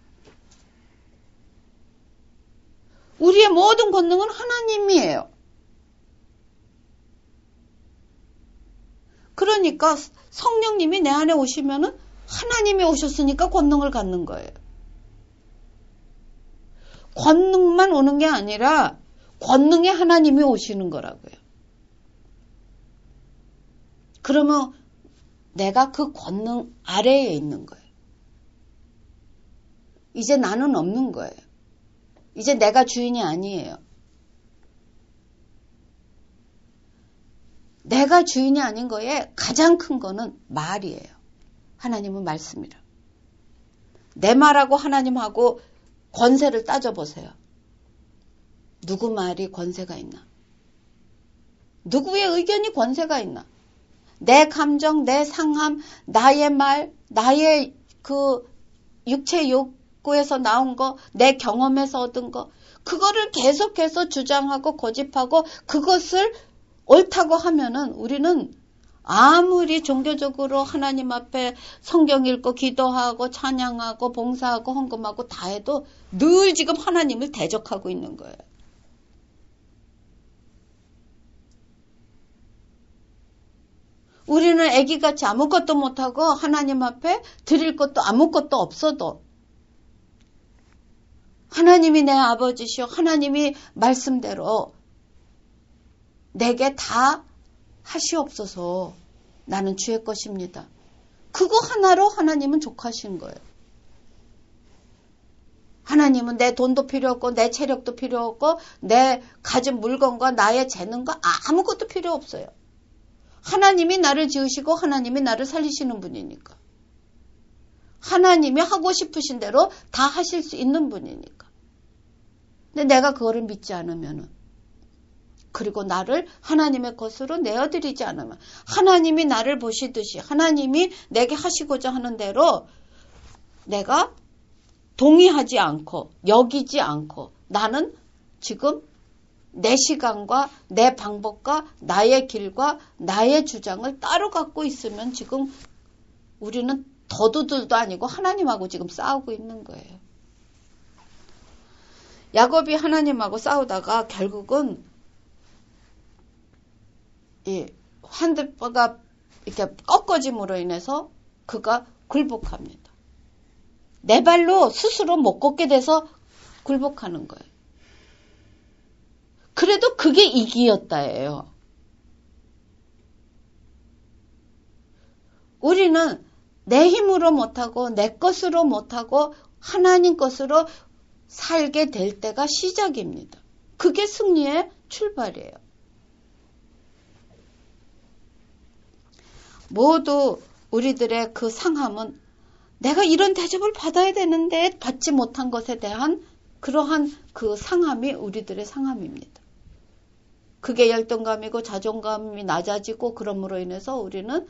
우리의 모든 권능은 하나님이에요. 그러니까 성령님이 내 안에 오시면은 하나님이 오셨으니까 권능을 갖는 거예요. 권능만 오는 게 아니라 권능에 하나님이 오시는 거라고요. 그러면 내가 그 권능 아래에 있는 거예요. 이제 나는 없는 거예요. 이제 내가 주인이 아니에요. 내가 주인이 아닌 거에 가장 큰 거는 말이에요. 하나님은 말씀이라. 내 말하고 하나님하고 권세를 따져보세요. 누구 말이 권세가 있나? 누구의 의견이 권세가 있나? 내 감정, 내 상함, 나의 말, 나의 그 육체 욕구에서 나온 거, 내 경험에서 얻은 거, 그거를 계속해서 주장하고 고집하고 그것을 옳다고 하면은 우리는 아무리 종교적으로 하나님 앞에 성경 읽고 기도하고 찬양하고 봉사하고 헌금하고 다 해도 늘 지금 하나님을 대적하고 있는 거예요. 우리는 애기같이 아무것도 못하고 하나님 앞에 드릴 것도 아무것도 없어도 하나님이 내 아버지시오. 하나님이 말씀대로 내게 다 하시옵소서. 나는 주의 것입니다. 그거 하나로 하나님은 족하신 거예요. 하나님은 내 돈도 필요 없고 내 체력도 필요 없고 내 가진 물건과 나의 재능과 아무것도 필요 없어요. 하나님이 나를 지으시고 하나님이 나를 살리시는 분이니까. 하나님이 하고 싶으신 대로 다 하실 수 있는 분이니까. 근데 내가 그거를 믿지 않으면은, 그리고 나를 하나님의 것으로 내어드리지 않으면, 하나님이 나를 보시듯이 하나님이 내게 하시고자 하는 대로 내가 동의하지 않고 여기지 않고 나는 지금 내 시간과 내 방법과 나의 길과 나의 주장을 따로 갖고 있으면 지금 우리는 더두들도 아니고 하나님하고 지금 싸우고 있는 거예요. 야곱이 하나님하고 싸우다가 결국은 이 환대뼈가 이렇게 꺾어짐으로 인해서 그가 굴복합니다. 내 발로 스스로 못 걷게 돼서 굴복하는 거예요. 그래도 그게 이기였다예요. 우리는 내 힘으로 못하고 내 것으로 못하고 하나님 것으로 살게 될 때가 시작입니다. 그게 승리의 출발이에요. 모두 우리들의 그 상함은 내가 이런 대접을 받아야 되는데 받지 못한 것에 대한 그러한 그 상함이 우리들의 상함입니다. 그게 열등감이고 자존감이 낮아지고 그럼으로 인해서 우리는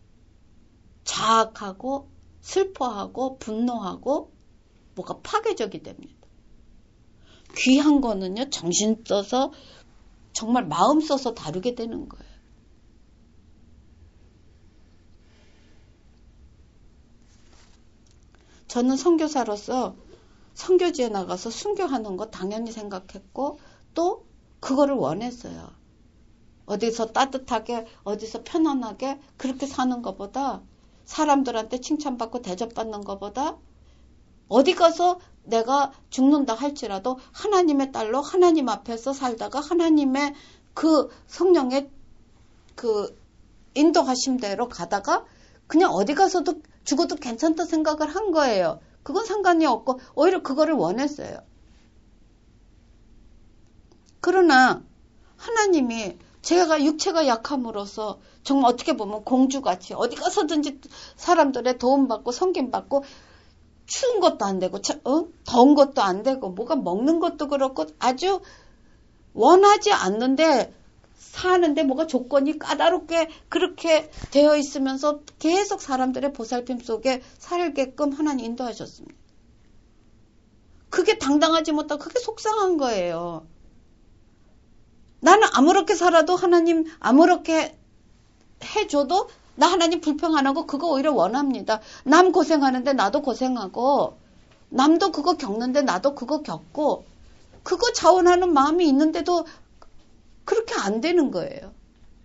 자학하고 슬퍼하고 분노하고 뭐가 파괴적이 됩니다. 귀한 거는요, 정신 써서 정말 마음 써서 다루게 되는 거예요. 저는 선교사로서 선교지에 나가서 순교하는 거 당연히 생각했고 또 그거를 원했어요. 어디서 따뜻하게 어디서 편안하게 그렇게 사는 것보다 사람들한테 칭찬받고 대접받는 것보다 어디 가서 내가 죽는다 할지라도 하나님의 딸로 하나님 앞에서 살다가 하나님의 그 성령의 그 인도하심대로 가다가 그냥 어디 가서도 죽어도 괜찮다 생각을 한 거예요. 그건 상관이 없고 오히려 그거를 원했어요. 그러나 하나님이 제가 육체가 약함으로써 정말 어떻게 보면 공주같이 어디 가서든지 사람들의 도움받고 섬김받고 추운 것도 안 되고 어? 더운 것도 안 되고 뭐가 먹는 것도 그렇고 아주 원하지 않는데 사는데 뭐가 조건이 까다롭게 그렇게 되어 있으면서 계속 사람들의 보살핌 속에 살게끔 하나님 인도하셨습니다. 그게 당당하지 못하고 그게 속상한 거예요. 나는 아무렇게 살아도 하나님 아무렇게 해줘도 나 하나님 불평 안 하고 그거 오히려 원합니다. 남 고생하는데 나도 고생하고 남도 그거 겪는데 나도 그거 겪고 그거 자원하는 마음이 있는데도 그렇게 안 되는 거예요.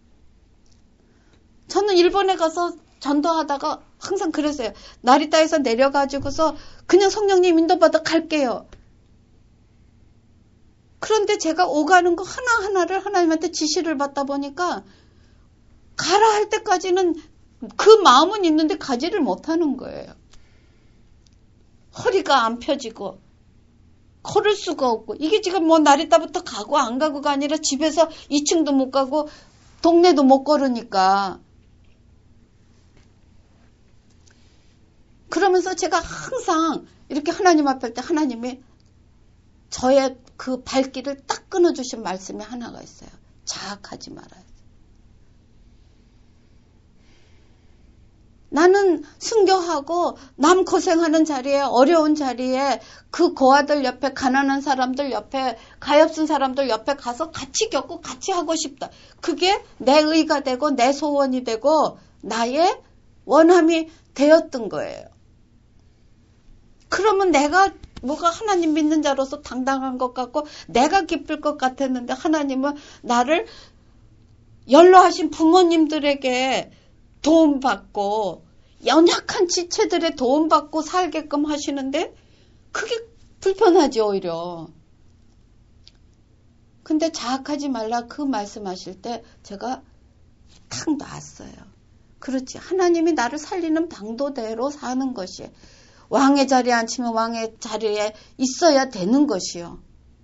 저는 일본에 가서 전도하다가 항상 그랬어요. 나리타에서 내려가지고서 그냥 성령님 인도받아 갈게요. 그런데 제가 오가는 거 하나하나를 하나님한테 지시를 받다 보니까 가라 할 때까지는 그 마음은 있는데 가지를 못하는 거예요. 허리가 안 펴지고 걸을 수가 없고 이게 지금 뭐 나리타부터 가고 안 가고가 아니라 집에서 이 층도 못 가고 동네도 못 걸으니까 그러면서 제가 항상 이렇게 하나님 앞에 할 때 하나님이 저의 그 발길을 딱 끊어주신 말씀이 하나가 있어요. 자학하지 말아요. 나는 순교하고 남 고생하는 자리에, 어려운 자리에, 그 고아들 옆에, 가난한 사람들 옆에, 가엾은 사람들 옆에 가서 같이 겪고 같이 하고 싶다. 그게 내 의가 되고 내 소원이 되고 나의 원함이 되었던 거예요. 그러면 내가 뭐가 하나님 믿는 자로서 당당한 것 같고 내가 기쁠 것 같았는데, 하나님은 나를 연로하신 부모님들에게 도움받고 연약한 지체들의 도움받고 살게끔 하시는데 그게 불편하지 오히려. 근데 자학하지 말라 그 말씀하실 때 제가 탁 놨어요. 그렇지, 하나님이 나를 살리는 방도대로 사는 것이, 왕의 자리에 앉히면 왕의 자리에 있어야 되는 것이요.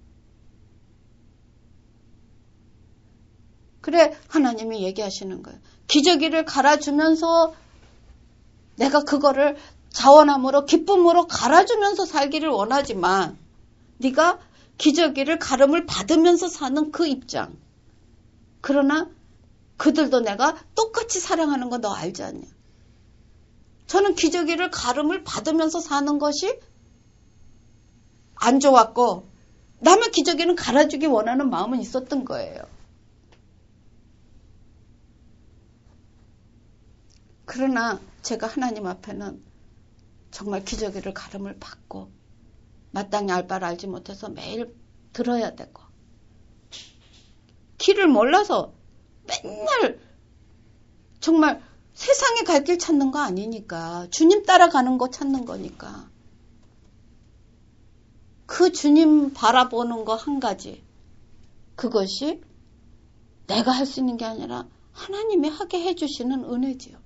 그래 하나님이 얘기하시는 거예요. 기저귀를 갈아주면서 내가 그거를 자원함으로 기쁨으로 갈아주면서 살기를 원하지만 네가 기저귀를 가름을 받으면서 사는 그 입장. 그러나 그들도 내가 똑같이 사랑하는 거 너 알지 않냐? 저는 기저귀를 가름을 받으면서 사는 것이 안 좋았고 남의 기저귀는 갈아주기 원하는 마음은 있었던 거예요. 그러나 제가 하나님 앞에는 정말 기저귀를 가름을 받고 마땅히 알 바를 알지 못해서 매일 들어야 되고 길을 몰라서 맨날 정말 세상에 갈 길 찾는 거 아니니까, 주님 따라가는 거 찾는 거니까 그 주님 바라보는 거 한 가지, 그것이 내가 할 수 있는 게 아니라 하나님이 하게 해주시는 은혜지요.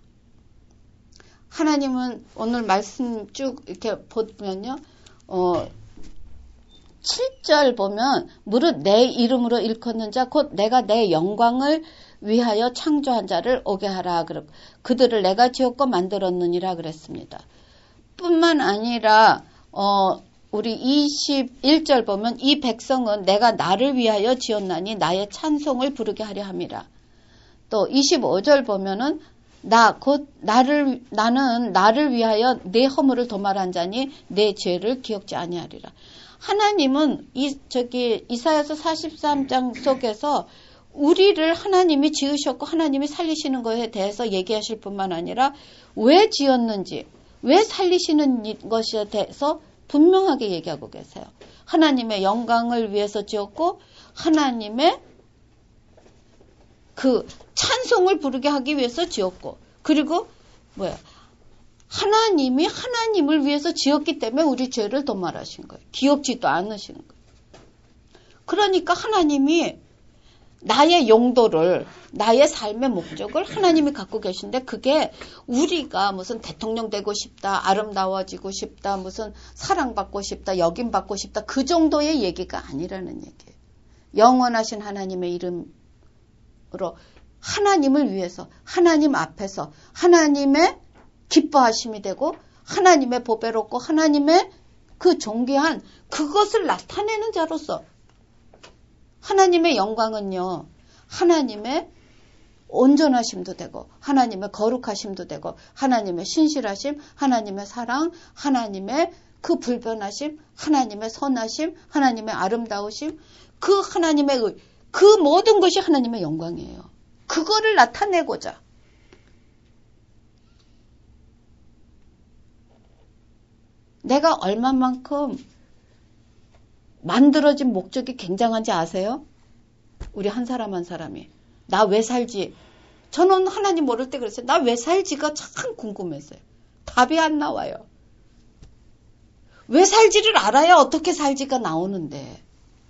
하나님은 오늘 말씀 쭉 이렇게 보면요, 어, 칠 절 보면 무릇 내 이름으로 일컫는 자 곧 내가 내 영광을 위하여 창조한 자를 오게 하라. 그들을 내가 지었고 만들었느니라 그랬습니다. 뿐만 아니라 어, 우리 이십일 절 보면 이 백성은 내가 나를 위하여 지었나니 나의 찬송을 부르게 하려 함이라. 또 이십오 절 보면은 나 곧 나를 나는 나를 위하여 내 허물을 도말한 자니 내 죄를 기억지 아니하리라. 하나님은 이 저기 이사야서 사십삼 장 속에서 우리를 하나님이 지으셨고 하나님이 살리시는 것에 대해서 얘기하실 뿐만 아니라 왜 지었는지, 왜 살리시는 것에 대해서 분명하게 얘기하고 계세요. 하나님의 영광을 위해서 지었고 하나님의 그 찬송을 부르게 하기 위해서 지었고, 그리고 뭐야, 하나님이 하나님을 위해서 지었기 때문에 우리 죄를 도말하신 거예요. 기억지도 않으신 거예요. 그러니까 하나님이 나의 용도를, 나의 삶의 목적을 하나님이 갖고 계신데, 그게 우리가 무슨 대통령 되고 싶다, 아름다워지고 싶다, 무슨 사랑받고 싶다, 여김받고 싶다, 그 정도의 얘기가 아니라는 얘기예요. 영원하신 하나님의 이름으로 하나님을 위해서, 하나님 앞에서 하나님의 기뻐하심이 되고 하나님의 보배롭고 하나님의 그 존귀한 그것을 나타내는 자로서, 하나님의 영광은요, 하나님의 온전하심도 되고 하나님의 거룩하심도 되고 하나님의 신실하심, 하나님의 사랑, 하나님의 그 불변하심, 하나님의 선하심, 하나님의 아름다우심, 그 하나님의 의, 그 모든 것이 하나님의 영광이에요. 그거를 나타내고자 내가 얼마만큼 만들어진 목적이 굉장한지 아세요? 우리 한 사람 한 사람이. 나 왜 살지? 저는 하나님 모를 때 그랬어요. 나 왜 살지가 참 궁금했어요. 답이 안 나와요. 왜 살지를 알아야 어떻게 살지가 나오는데.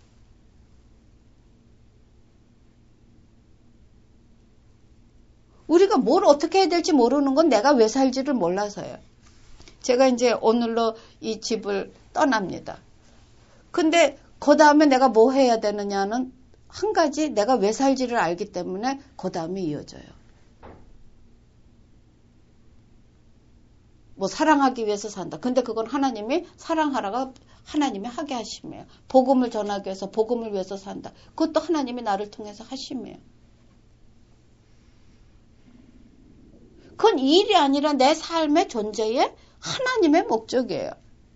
우리가 뭘 어떻게 해야 될지 모르는 건 내가 왜 살지를 몰라서요. 제가 이제 오늘로 이 집을 떠납니다. 근데 그 다음에 내가 뭐 해야 되느냐는 한 가지, 내가 왜 살지를 알기 때문에 그 다음에 이어져요. 뭐 사랑하기 위해서 산다. 근데 그건 하나님이 사랑하라가 하나님이 하게 하심이에요. 복음을 전하기 위해서 복음을 위해서 산다. 그것도 하나님이 나를 통해서 하심이에요. 그건 일이 아니라 내 삶의 존재의 하나님의 목적이에요.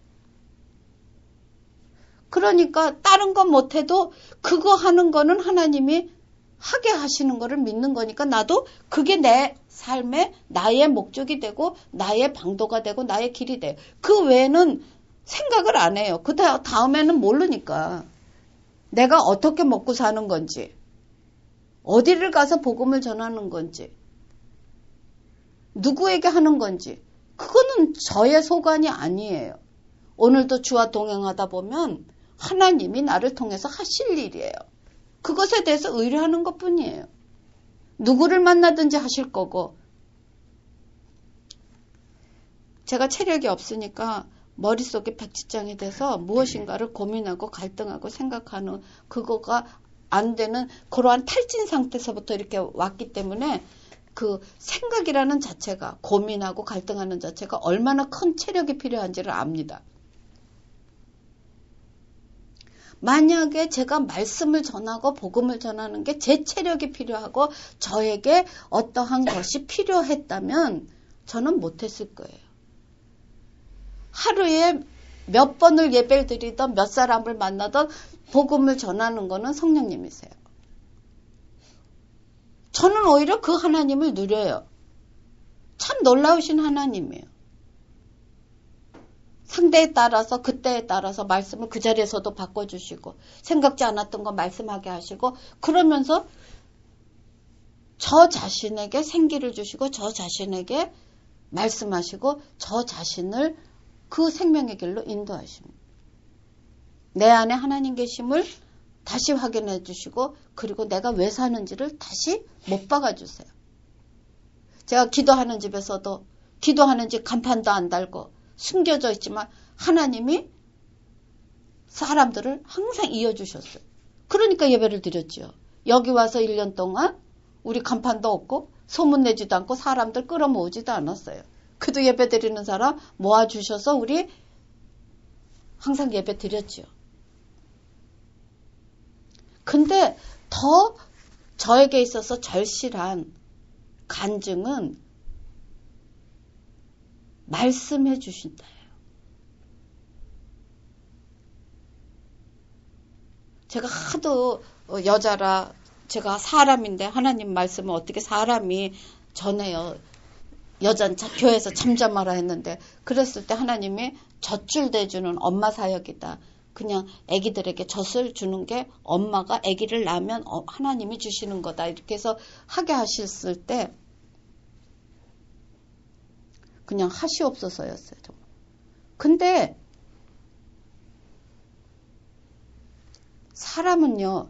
그러니까 다른 건 못해도 그거 하는 거는 하나님이 하게 하시는 거를 믿는 거니까 나도 그게 내 삶의 나의 목적이 되고 나의 방도가 되고 나의 길이 돼요. 그 외에는 생각을 안 해요. 그 다음에는 모르니까. 내가 어떻게 먹고 사는 건지, 어디를 가서 복음을 전하는 건지, 누구에게 하는 건지, 그거는 저의 소관이 아니에요. 오늘도 주와 동행하다 보면 하나님이 나를 통해서 하실 일이에요. 그것에 대해서 의뢰하는 것뿐이에요. 누구를 만나든지 하실 거고. 제가 체력이 없으니까 머릿속에 백지장이 돼서 무엇인가를 고민하고 갈등하고 생각하는 그거가 안 되는 그러한 탈진 상태에서부터 이렇게 왔기 때문에 그 생각이라는 자체가 고민하고 갈등하는 자체가 얼마나 큰 체력이 필요한지를 압니다. 만약에 제가 말씀을 전하고 복음을 전하는 게 제 체력이 필요하고 저에게 어떠한 것이 필요했다면 저는 못했을 거예요. 하루에 몇 번을 예배를 드리던 몇 사람을 만나던 복음을 전하는 거는 성령님이세요. 저는 오히려 그 하나님을 누려요. 참 놀라우신 하나님이에요. 상대에 따라서 그때에 따라서 말씀을 그 자리에서도 바꿔주시고 생각지 않았던 거 말씀하게 하시고 그러면서 저 자신에게 생기를 주시고 저 자신에게 말씀하시고 저 자신을 그 생명의 길로 인도하십니다. 내 안에 하나님 계심을 다시 확인해 주시고 그리고 내가 왜 사는지를 다시 못 박아주세요. 제가 기도하는 집에서도 기도하는 집 간판도 안 달고 숨겨져 있지만 하나님이 사람들을 항상 이어주셨어요. 그러니까 예배를 드렸죠. 여기 와서 일 년 동안 우리 간판도 없고 소문내지도 않고 사람들 끌어모으지도 않았어요. 그도 예배 드리는 사람 모아주셔서 우리 항상 예배 드렸죠. 근데 더 저에게 있어서 절실한 간증은 말씀해 주신다예요. 제가 하도 여자라 제가 사람인데 하나님 말씀을 어떻게 사람이 전해요. 여잔 교회에서 잠잠하라 했는데 그랬을 때 하나님이 젖줄 대주는 엄마 사역이다. 그냥 아기들에게 젖을 주는 게 엄마가 아기를 낳으면 하나님이 주시는 거다. 이렇게 해서 하게 하셨을 때 그냥 하시옵소서였어요. 정말. 근데 사람은요.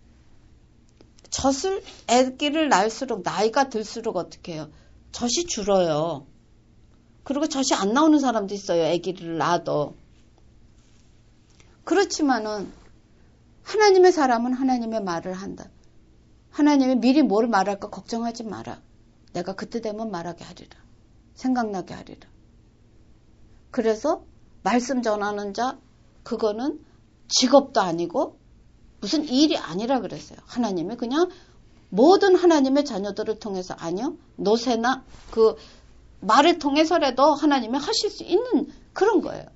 젖을 아기를 낳을수록 나이가 들수록 어떻게 해요? 젖이 줄어요. 그리고 젖이 안 나오는 사람도 있어요. 아기를 낳아도. 그렇지만은 하나님의 사람은 하나님의 말을 한다. 하나님이 미리 뭘 말할까 걱정하지 마라. 내가 그때 되면 말하게 하리라. 생각나게 하리라. 그래서 말씀 전하는 자 그거는 직업도 아니고 무슨 일이 아니라 그랬어요. 하나님이 그냥 모든 하나님의 자녀들을 통해서 아니요. 노새나 그 말을 통해서라도 하나님이 하실 수 있는 그런 거예요.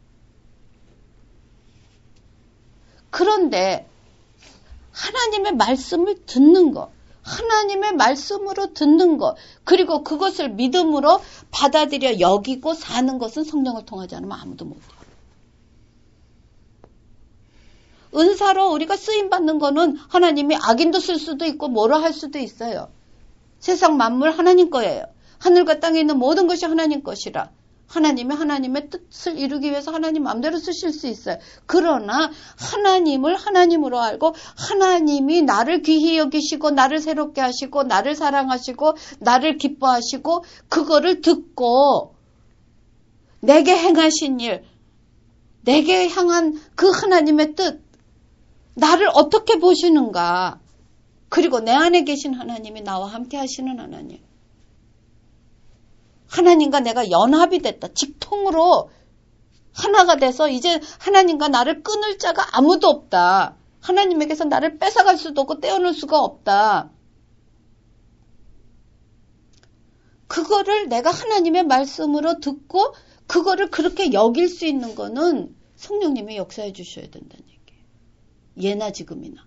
그런데 하나님의 말씀을 듣는 것, 하나님의 말씀으로 듣는 것, 그리고 그것을 믿음으로 받아들여 여기고 사는 것은 성령을 통하지 않으면 아무도 못해요. 은사로 우리가 쓰임받는 거는 하나님이 악인도 쓸 수도 있고 뭐로 할 수도 있어요. 세상 만물 하나님 거예요. 하늘과 땅에 있는 모든 것이 하나님 것이라. 하나님이 하나님의 뜻을 이루기 위해서 하나님 마음대로 쓰실 수 있어요. 그러나 하나님을 하나님으로 알고 하나님이 나를 귀히 여기시고 나를 새롭게 하시고 나를 사랑하시고 나를 기뻐하시고 그거를 듣고 내게 행하신 일, 내게 향한 그 하나님의 뜻, 나를 어떻게 보시는가. 그리고 내 안에 계신 하나님이 나와 함께 하시는 하나님. 하나님과 내가 연합이 됐다. 직통으로 하나가 돼서 이제 하나님과 나를 끊을 자가 아무도 없다. 하나님에게서 나를 뺏어갈 수도 없고 떼어놓을 수가 없다. 그거를 내가 하나님의 말씀으로 듣고 그거를 그렇게 여길 수 있는 거는 성령님이 역사해 주셔야 된다는 얘기예요. 예나 지금이나.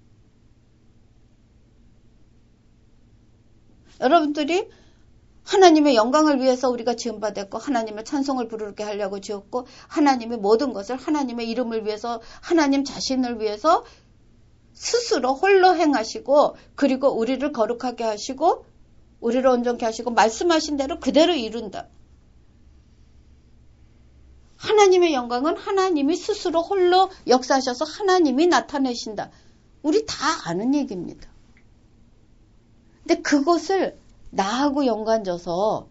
여러분들이 하나님의 영광을 위해서 우리가 지음받았고 하나님의 찬송을 부르게 하려고 지었고 하나님의 모든 것을 하나님의 이름을 위해서 하나님 자신을 위해서 스스로 홀로 행하시고 그리고 우리를 거룩하게 하시고 우리를 온전케 하시고 말씀하신 대로 그대로 이룬다. 하나님의 영광은 하나님이 스스로 홀로 역사하셔서 하나님이 나타내신다. 우리 다 아는 얘기입니다. 근데 그것을 나하고 연관져서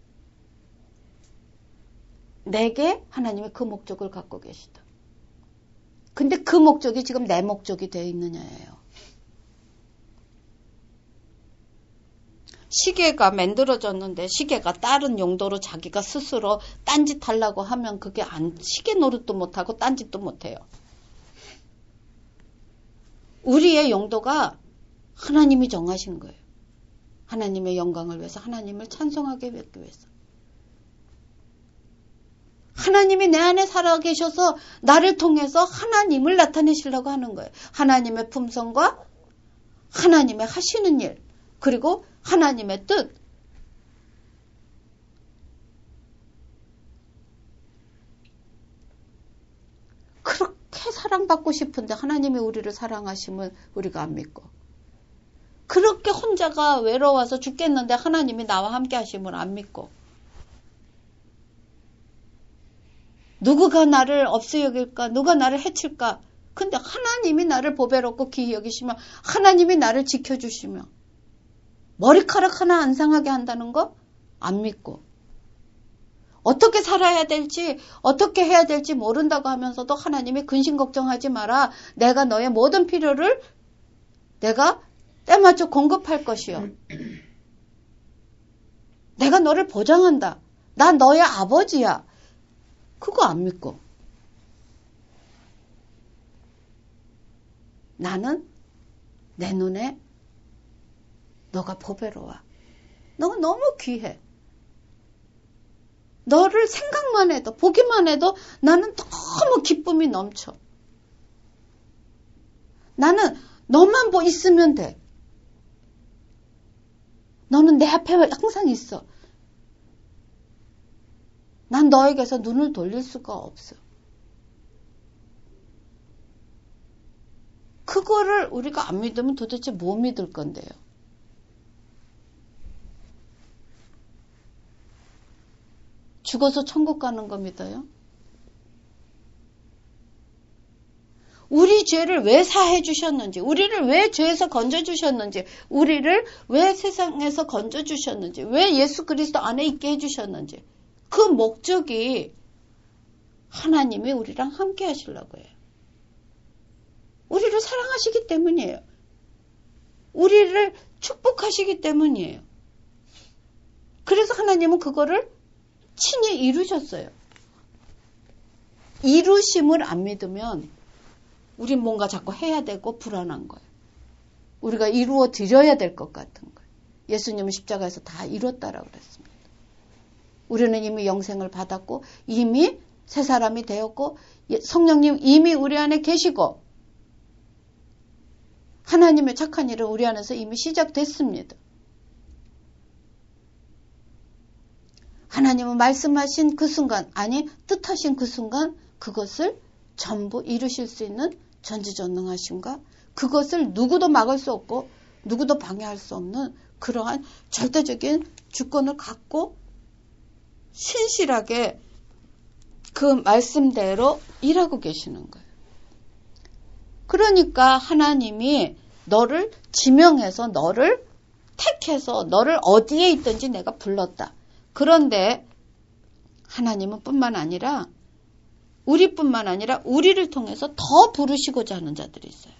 내게 하나님이 그 목적을 갖고 계시다. 근데 그 목적이 지금 내 목적이 되어 있느냐예요. 시계가 만들어졌는데 시계가 다른 용도로 자기가 스스로 딴짓 하려고 하면 그게 안, 시계 노릇도 못하고 딴짓도 못해요. 우리의 용도가 하나님이 정하신 거예요. 하나님의 영광을 위해서, 하나님을 찬송하게 위해서. 하나님이 내 안에 살아계셔서 나를 통해서 하나님을 나타내시려고 하는 거예요. 하나님의 품성과 하나님의 하시는 일, 그리고 하나님의 뜻. 그렇게 사랑받고 싶은데 하나님이 우리를 사랑하시면 우리가 안 믿고, 그렇게 혼자가 외로워서 죽겠는데 하나님이 나와 함께 하시면 안 믿고, 누구가 나를 없애 여길까? 누가 나를 해칠까? 근데 하나님이 나를 보배롭고 귀히 여기시며 하나님이 나를 지켜주시며 머리카락 하나 안 상하게 한다는 거 안 믿고, 어떻게 살아야 될지 어떻게 해야 될지 모른다고 하면서도 하나님이 근심 걱정하지 마라. 내가 너의 모든 필요를 내가 때맞춰 공급할 것이요. 내가 너를 보장한다. 난 너의 아버지야. 그거 안 믿고 나는 내 눈에 너가 보배로워. 너가 너무 귀해. 너를 생각만 해도 보기만 해도 나는 너무 기쁨이 넘쳐. 나는 너만 뭐 있으면 돼. 너는 내 앞에 항상 있어. 난 너에게서 눈을 돌릴 수가 없어. 그거를 우리가 안 믿으면 도대체 뭐 믿을 건데요? 죽어서 천국 가는 거 믿어요? 우리 죄를 왜 사해 주셨는지, 우리를 왜 죄에서 건져 주셨는지, 우리를 왜 세상에서 건져 주셨는지, 왜 예수 그리스도 안에 있게 해 주셨는지, 그 목적이 하나님이 우리랑 함께 하시려고 해요. 우리를 사랑하시기 때문이에요. 우리를 축복하시기 때문이에요. 그래서 하나님은 그거를 친히 이루셨어요. 이루심을 안 믿으면 우린 뭔가 자꾸 해야 되고 불안한 거예요. 우리가 이루어 드려야 될 것 같은 거예요. 예수님은 십자가에서 다 이뤘다라고 그랬습니다. 우리는 이미 영생을 받았고 이미 새 사람이 되었고 성령님 이미 우리 안에 계시고 하나님의 착한 일은 우리 안에서 이미 시작됐습니다. 하나님은 말씀하신 그 순간, 아니 뜻하신 그 순간 그것을 전부 이루실 수 있는 전지전능하심과 그것을 누구도 막을 수 없고 누구도 방해할 수 없는 그러한 절대적인 주권을 갖고 신실하게 그 말씀대로 일하고 계시는 거예요. 그러니까 하나님이 너를 지명해서 너를 택해서 너를 어디에 있든지 내가 불렀다. 그런데 하나님은 뿐만 아니라 우리뿐만 아니라 우리를 통해서 더 부르시고자 하는 자들이 있어요.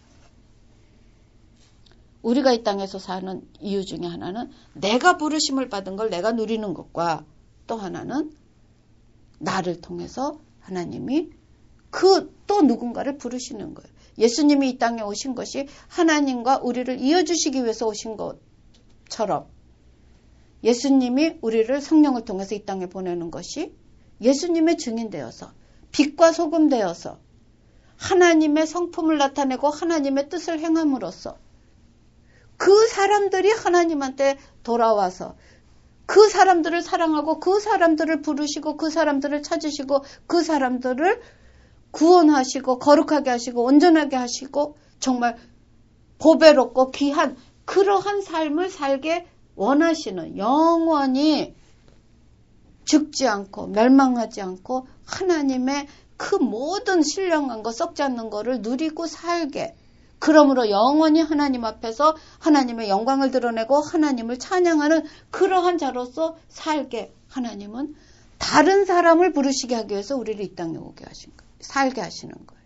우리가 이 땅에서 사는 이유 중에 하나는 내가 부르심을 받은 걸 내가 누리는 것과 또 하나는 나를 통해서 하나님이 그 또 누군가를 부르시는 거예요. 예수님이 이 땅에 오신 것이 하나님과 우리를 이어주시기 위해서 오신 것처럼 예수님이 우리를 성령을 통해서 이 땅에 보내는 것이 예수님의 증인 되어서 빛과 소금 되어서 하나님의 성품을 나타내고 하나님의 뜻을 행함으로써 그 사람들이 하나님한테 돌아와서 그 사람들을 사랑하고 그 사람들을 부르시고 그 사람들을 찾으시고 그 사람들을 구원하시고 거룩하게 하시고 온전하게 하시고 정말 보배롭고 귀한 그러한 삶을 살게 원하시는 영원히 죽지 않고 멸망하지 않고 하나님의 그 모든 신령한 거 썩지 않는 거를 누리고 살게 그러므로 영원히 하나님 앞에서 하나님의 영광을 드러내고 하나님을 찬양하는 그러한 자로서 살게 하나님은 다른 사람을 부르시게 하기 위해서 우리를 이 땅에 오게 하신 거예요. 살게 하시는 거예요.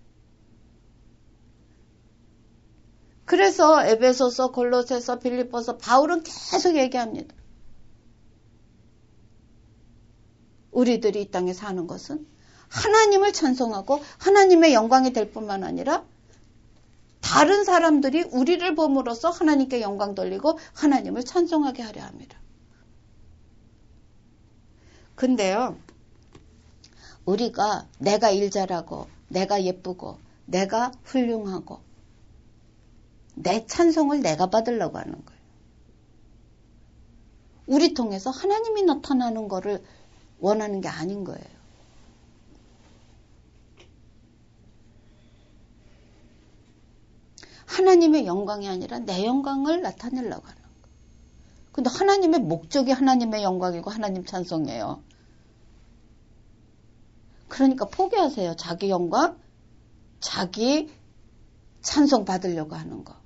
그래서 에베소서, 골로새서, 빌립보서, 바울은 계속 얘기합니다. 우리들이 이 땅에 사는 것은 하나님을 찬송하고 하나님의 영광이 될 뿐만 아니라 다른 사람들이 우리를 봄으로써 하나님께 영광 돌리고 하나님을 찬송하게 하려 합니다. 근데요, 우리가 내가 일 잘하고 내가 예쁘고 내가 훌륭하고 내 찬송을 내가 받으려고 하는 거예요. 우리 통해서 하나님이 나타나는 거를 원하는 게 아닌 거예요. 하나님의 영광이 아니라 내 영광을 나타내려고 하는 거예요. 근데 하나님의 목적이 하나님의 영광이고 하나님 찬송이에요. 그러니까 포기하세요. 자기 영광, 자기 찬송 받으려고 하는 거.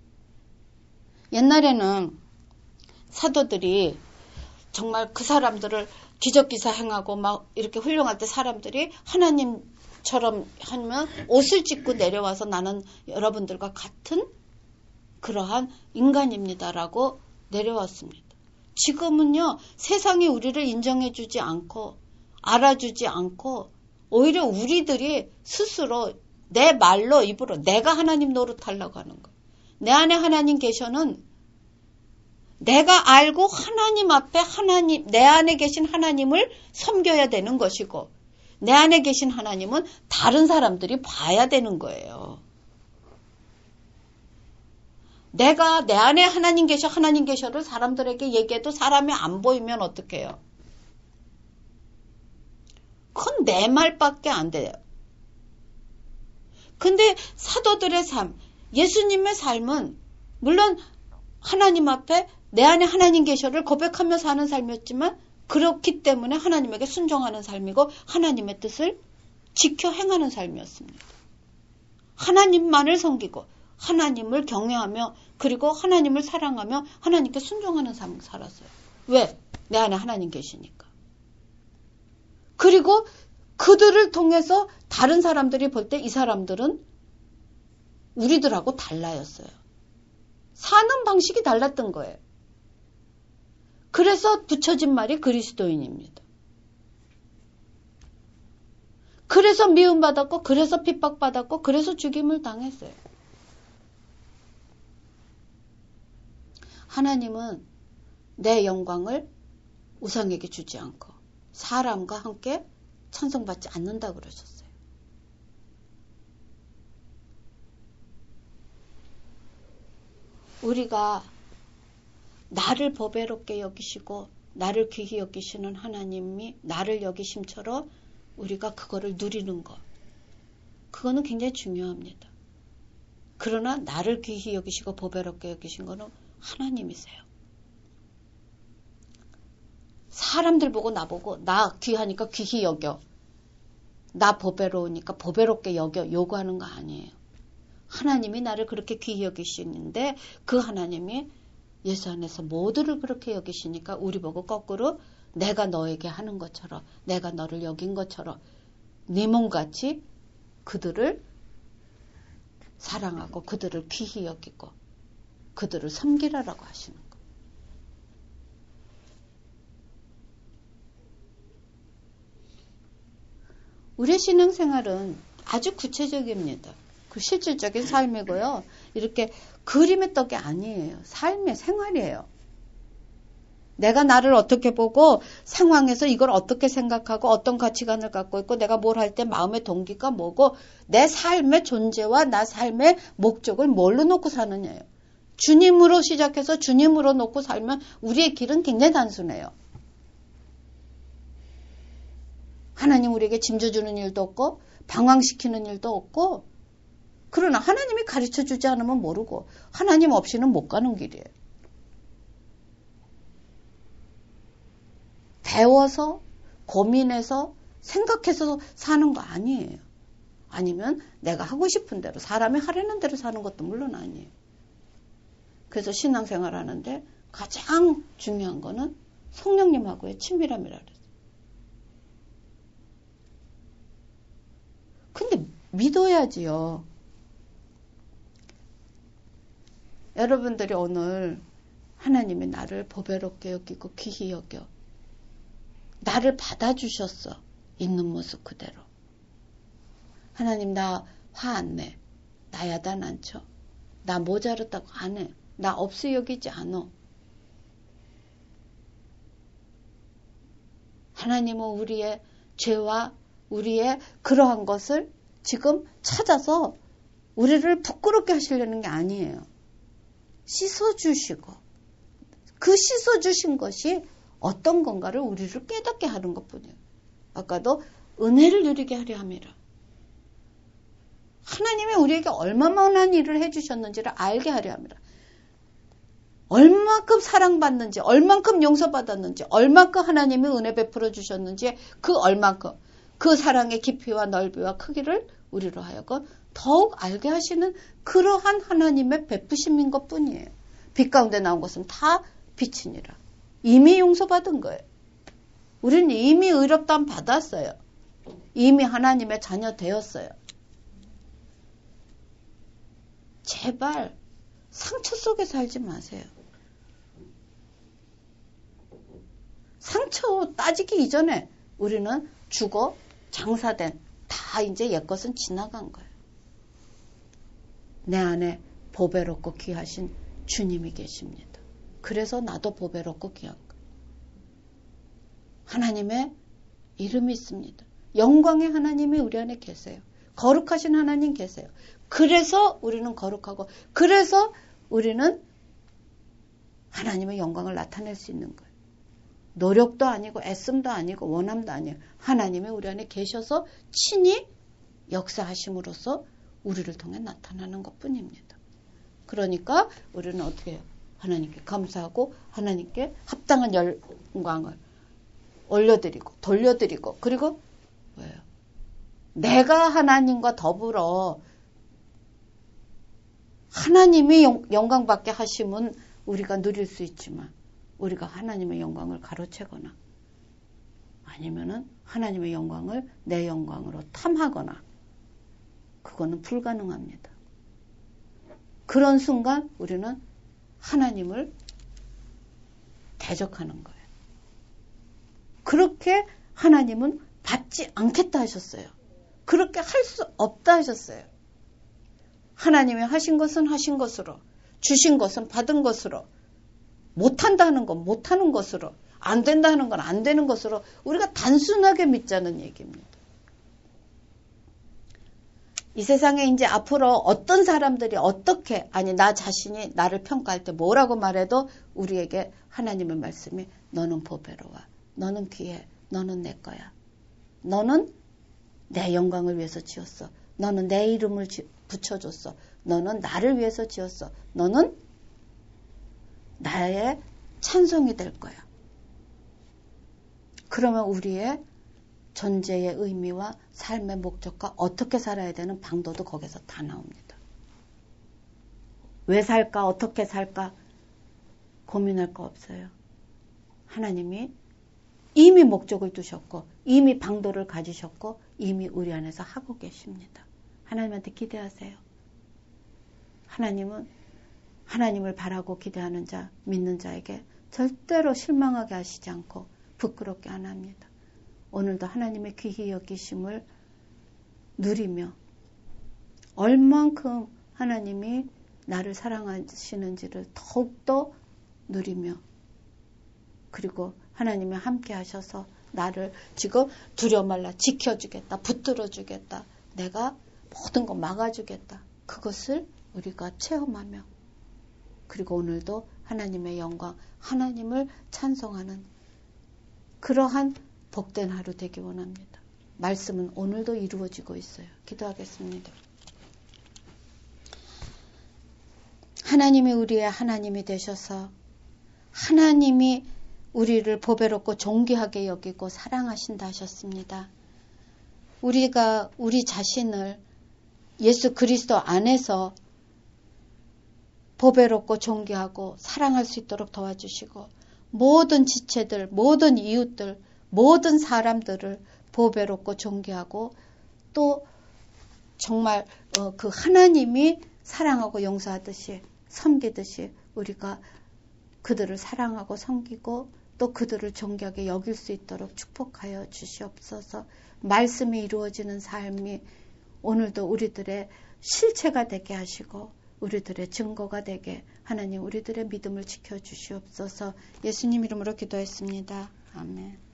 옛날에는 사도들이 정말 그 사람들을 기적기사 행하고 막 이렇게 훌륭할 때 사람들이 하나님처럼 하면 옷을 찢고 내려와서 나는 여러분들과 같은 그러한 인간입니다라고 내려왔습니다. 지금은요, 세상이 우리를 인정해주지 않고 알아주지 않고 오히려 우리들이 스스로 내 말로 입으로 내가 하나님 노릇하려고 하는 거. 내 안에 하나님 계셔는 내가 알고 하나님 앞에 하나님, 내 안에 계신 하나님을 섬겨야 되는 것이고 내 안에 계신 하나님은 다른 사람들이 봐야 되는 거예요. 내가 내 안에 하나님 계셔, 하나님 계셔를 사람들에게 얘기해도 사람이 안 보이면 어떡해요? 그건 내 말밖에 안 돼요. 근데 사도들의 삶, 예수님의 삶은 물론 하나님 앞에 내 안에 하나님 계셔를 고백하며 사는 삶이었지만 그렇기 때문에 하나님에게 순종하는 삶이고 하나님의 뜻을 지켜 행하는 삶이었습니다. 하나님만을 섬기고 하나님을 경외하며 그리고 하나님을 사랑하며 하나님께 순종하는 삶을 살았어요. 왜? 내 안에 하나님 계시니까. 그리고 그들을 통해서 다른 사람들이 볼 때 이 사람들은 우리들하고 달라였어요. 사는 방식이 달랐던 거예요. 그래서 붙여진 말이 그리스도인입니다. 그래서 미움받았고 그래서 핍박받았고 그래서 죽임을 당했어요. 하나님은 내 영광을 우상에게 주지 않고 사람과 함께 찬송받지 않는다 그러셨어요. 우리가 나를 보배롭게 여기시고 나를 귀히 여기시는 하나님이 나를 여기심처럼 우리가 그거를 누리는 것. 그거는 굉장히 중요합니다. 그러나 나를 귀히 여기시고 보배롭게 여기신 거는 하나님이세요. 사람들 보고 나보고 나 귀하니까 귀히 여겨. 나 보배로우니까 보배롭게 여겨. 요구하는 거 아니에요. 하나님이 나를 그렇게 귀히 여기시는데 그 하나님이 예수 안에서 모두를 그렇게 여기시니까 우리 보고 거꾸로 내가 너에게 하는 것처럼 내가 너를 여긴 것처럼 네 몸같이 그들을 사랑하고 그들을 귀히 여기고 그들을 섬기라라고 하시는 거예요. 우리의 신앙생활은 아주 구체적입니다. 그 실질적인 삶이고요. 이렇게 그림의 떡이 아니에요. 삶의 생활이에요. 내가 나를 어떻게 보고 상황에서 이걸 어떻게 생각하고 어떤 가치관을 갖고 있고 내가 뭘 할 때 마음의 동기가 뭐고 내 삶의 존재와 나 삶의 목적을 뭘로 놓고 사느냐예요. 주님으로 시작해서 주님으로 놓고 살면 우리의 길은 굉장히 단순해요. 하나님 우리에게 짐져주는 일도 없고 방황시키는 일도 없고 그러나 하나님이 가르쳐주지 않으면 모르고 하나님 없이는 못 가는 길이에요. 배워서 고민해서 생각해서 사는 거 아니에요. 아니면 내가 하고 싶은 대로 사람이 하려는 대로 사는 것도 물론 아니에요. 그래서 신앙생활 하는데 가장 중요한 거는 성령님하고의 친밀함이라 그랬어요. 근데 믿어야지요. 여러분들이 오늘 하나님이 나를 보배롭게 여기고 귀히 여겨 나를 받아주셨어. 있는 모습 그대로. 하나님 나 화 안 내. 나 야단 안 쳐. 나 모자랐다고 안 해. 나 없이 여기지 않아. 하나님은 우리의 죄와 우리의 그러한 것을 지금 찾아서 우리를 부끄럽게 하시려는 게 아니에요. 씻어주시고 그 씻어주신 것이 어떤 건가를 우리를 깨닫게 하는 것뿐이에요. 아까도 은혜를 누리게 하려 함이라. 하나님이 우리에게 얼마만한 일을 해주셨는지를 알게 하려 함이라. 얼마큼 사랑받는지, 얼만큼 용서받았는지, 얼만큼 하나님이 은혜 베풀어 주셨는지 그 얼만큼 그 사랑의 깊이와 넓이와 크기를 우리로 하여금 더욱 알게 하시는 그러한 하나님의 베푸심인 것뿐이에요. 빛 가운데 나온 것은 다 빛이니라. 이미 용서받은 거예요. 우리는 이미 의롭다함 받았어요. 이미 하나님의 자녀 되었어요. 제발 상처 속에 살지 마세요. 상처 따지기 이전에 우리는 죽어 장사된 다 이제 옛것은 지나간 거예요. 내 안에 보배롭고 귀하신 주님이 계십니다. 그래서 나도 보배롭고 귀한 거예요. 하나님의 이름이 있습니다. 영광의 하나님이 우리 안에 계세요. 거룩하신 하나님 계세요. 그래서 우리는 거룩하고 그래서 우리는 하나님의 영광을 나타낼 수 있는 거예요. 노력도 아니고 애씀도 아니고 원함도 아니에요. 하나님이 우리 안에 계셔서 친히 역사하심으로써 우리를 통해 나타나는 것뿐입니다. 그러니까 우리는 어떻게 해요? 하나님께 감사하고 하나님께 합당한 영광을 올려드리고 돌려드리고 그리고 뭐예요? 내가 하나님과 더불어 하나님이 영광받게 하심은 우리가 누릴 수 있지만 우리가 하나님의 영광을 가로채거나 아니면은 하나님의 영광을 내 영광으로 탐하거나 그거는 불가능합니다. 그런 순간 우리는 하나님을 대적하는 거예요. 그렇게 하나님은 받지 않겠다 하셨어요. 그렇게 할 수 없다 하셨어요. 하나님이 하신 것은 하신 것으로, 주신 것은 받은 것으로, 못한다 하는 건 못하는 것으로, 안 된다 하는 건 안 되는 것으로 우리가 단순하게 믿자는 얘기입니다. 이 세상에 이제 앞으로 어떤 사람들이 어떻게, 아니 나 자신이 나를 평가할 때 뭐라고 말해도 우리에게 하나님의 말씀이 너는 보배로워, 너는 귀해, 너는 내 거야. 너는 내 영광을 위해서 지었어. 너는 내 이름을 지, 붙여줬어. 너는 나를 위해서 지었어. 너는 나의 찬송이 될 거야. 그러면 우리의 존재의 의미와 삶의 목적과 어떻게 살아야 되는 방도도 거기서 다 나옵니다. 왜 살까? 어떻게 살까? 고민할 거 없어요. 하나님이 이미 목적을 두셨고 이미 방도를 가지셨고 이미 우리 안에서 하고 계십니다. 하나님한테 기대하세요. 하나님은 하나님을 바라고 기대하는 자, 믿는 자에게 절대로 실망하게 하시지 않고 부끄럽게 안 합니다. 오늘도 하나님의 귀히 여기심을 누리며 얼만큼 하나님이 나를 사랑하시는지를 더욱더 누리며 그리고 하나님이 함께 하셔서 나를 지금 두려말라 지켜주겠다. 붙들어주겠다. 내가 모든 거 막아주겠다. 그것을 우리가 체험하며 그리고 오늘도 하나님의 영광, 하나님을 찬송하는 그러한 복된 하루 되기 원합니다. 말씀은 오늘도 이루어지고 있어요. 기도하겠습니다. 하나님이 우리의 하나님이 되셔서 하나님이 우리를 보배롭고 존귀하게 여기고 사랑하신다 하셨습니다. 우리가 우리 자신을 예수 그리스도 안에서 보배롭고 존귀하고 사랑할 수 있도록 도와주시고 모든 지체들, 모든 이웃들, 모든 사람들을 보배롭고 존귀하고 또 정말 어, 그 하나님이 사랑하고 용서하듯이 섬기듯이 우리가 그들을 사랑하고 섬기고 또 그들을 존귀하게 여길 수 있도록 축복하여 주시옵소서. 말씀이 이루어지는 삶이 오늘도 우리들의 실체가 되게 하시고 우리들의 증거가 되게 하나님 우리들의 믿음을 지켜주시옵소서. 예수님 이름으로 기도했습니다. 아멘.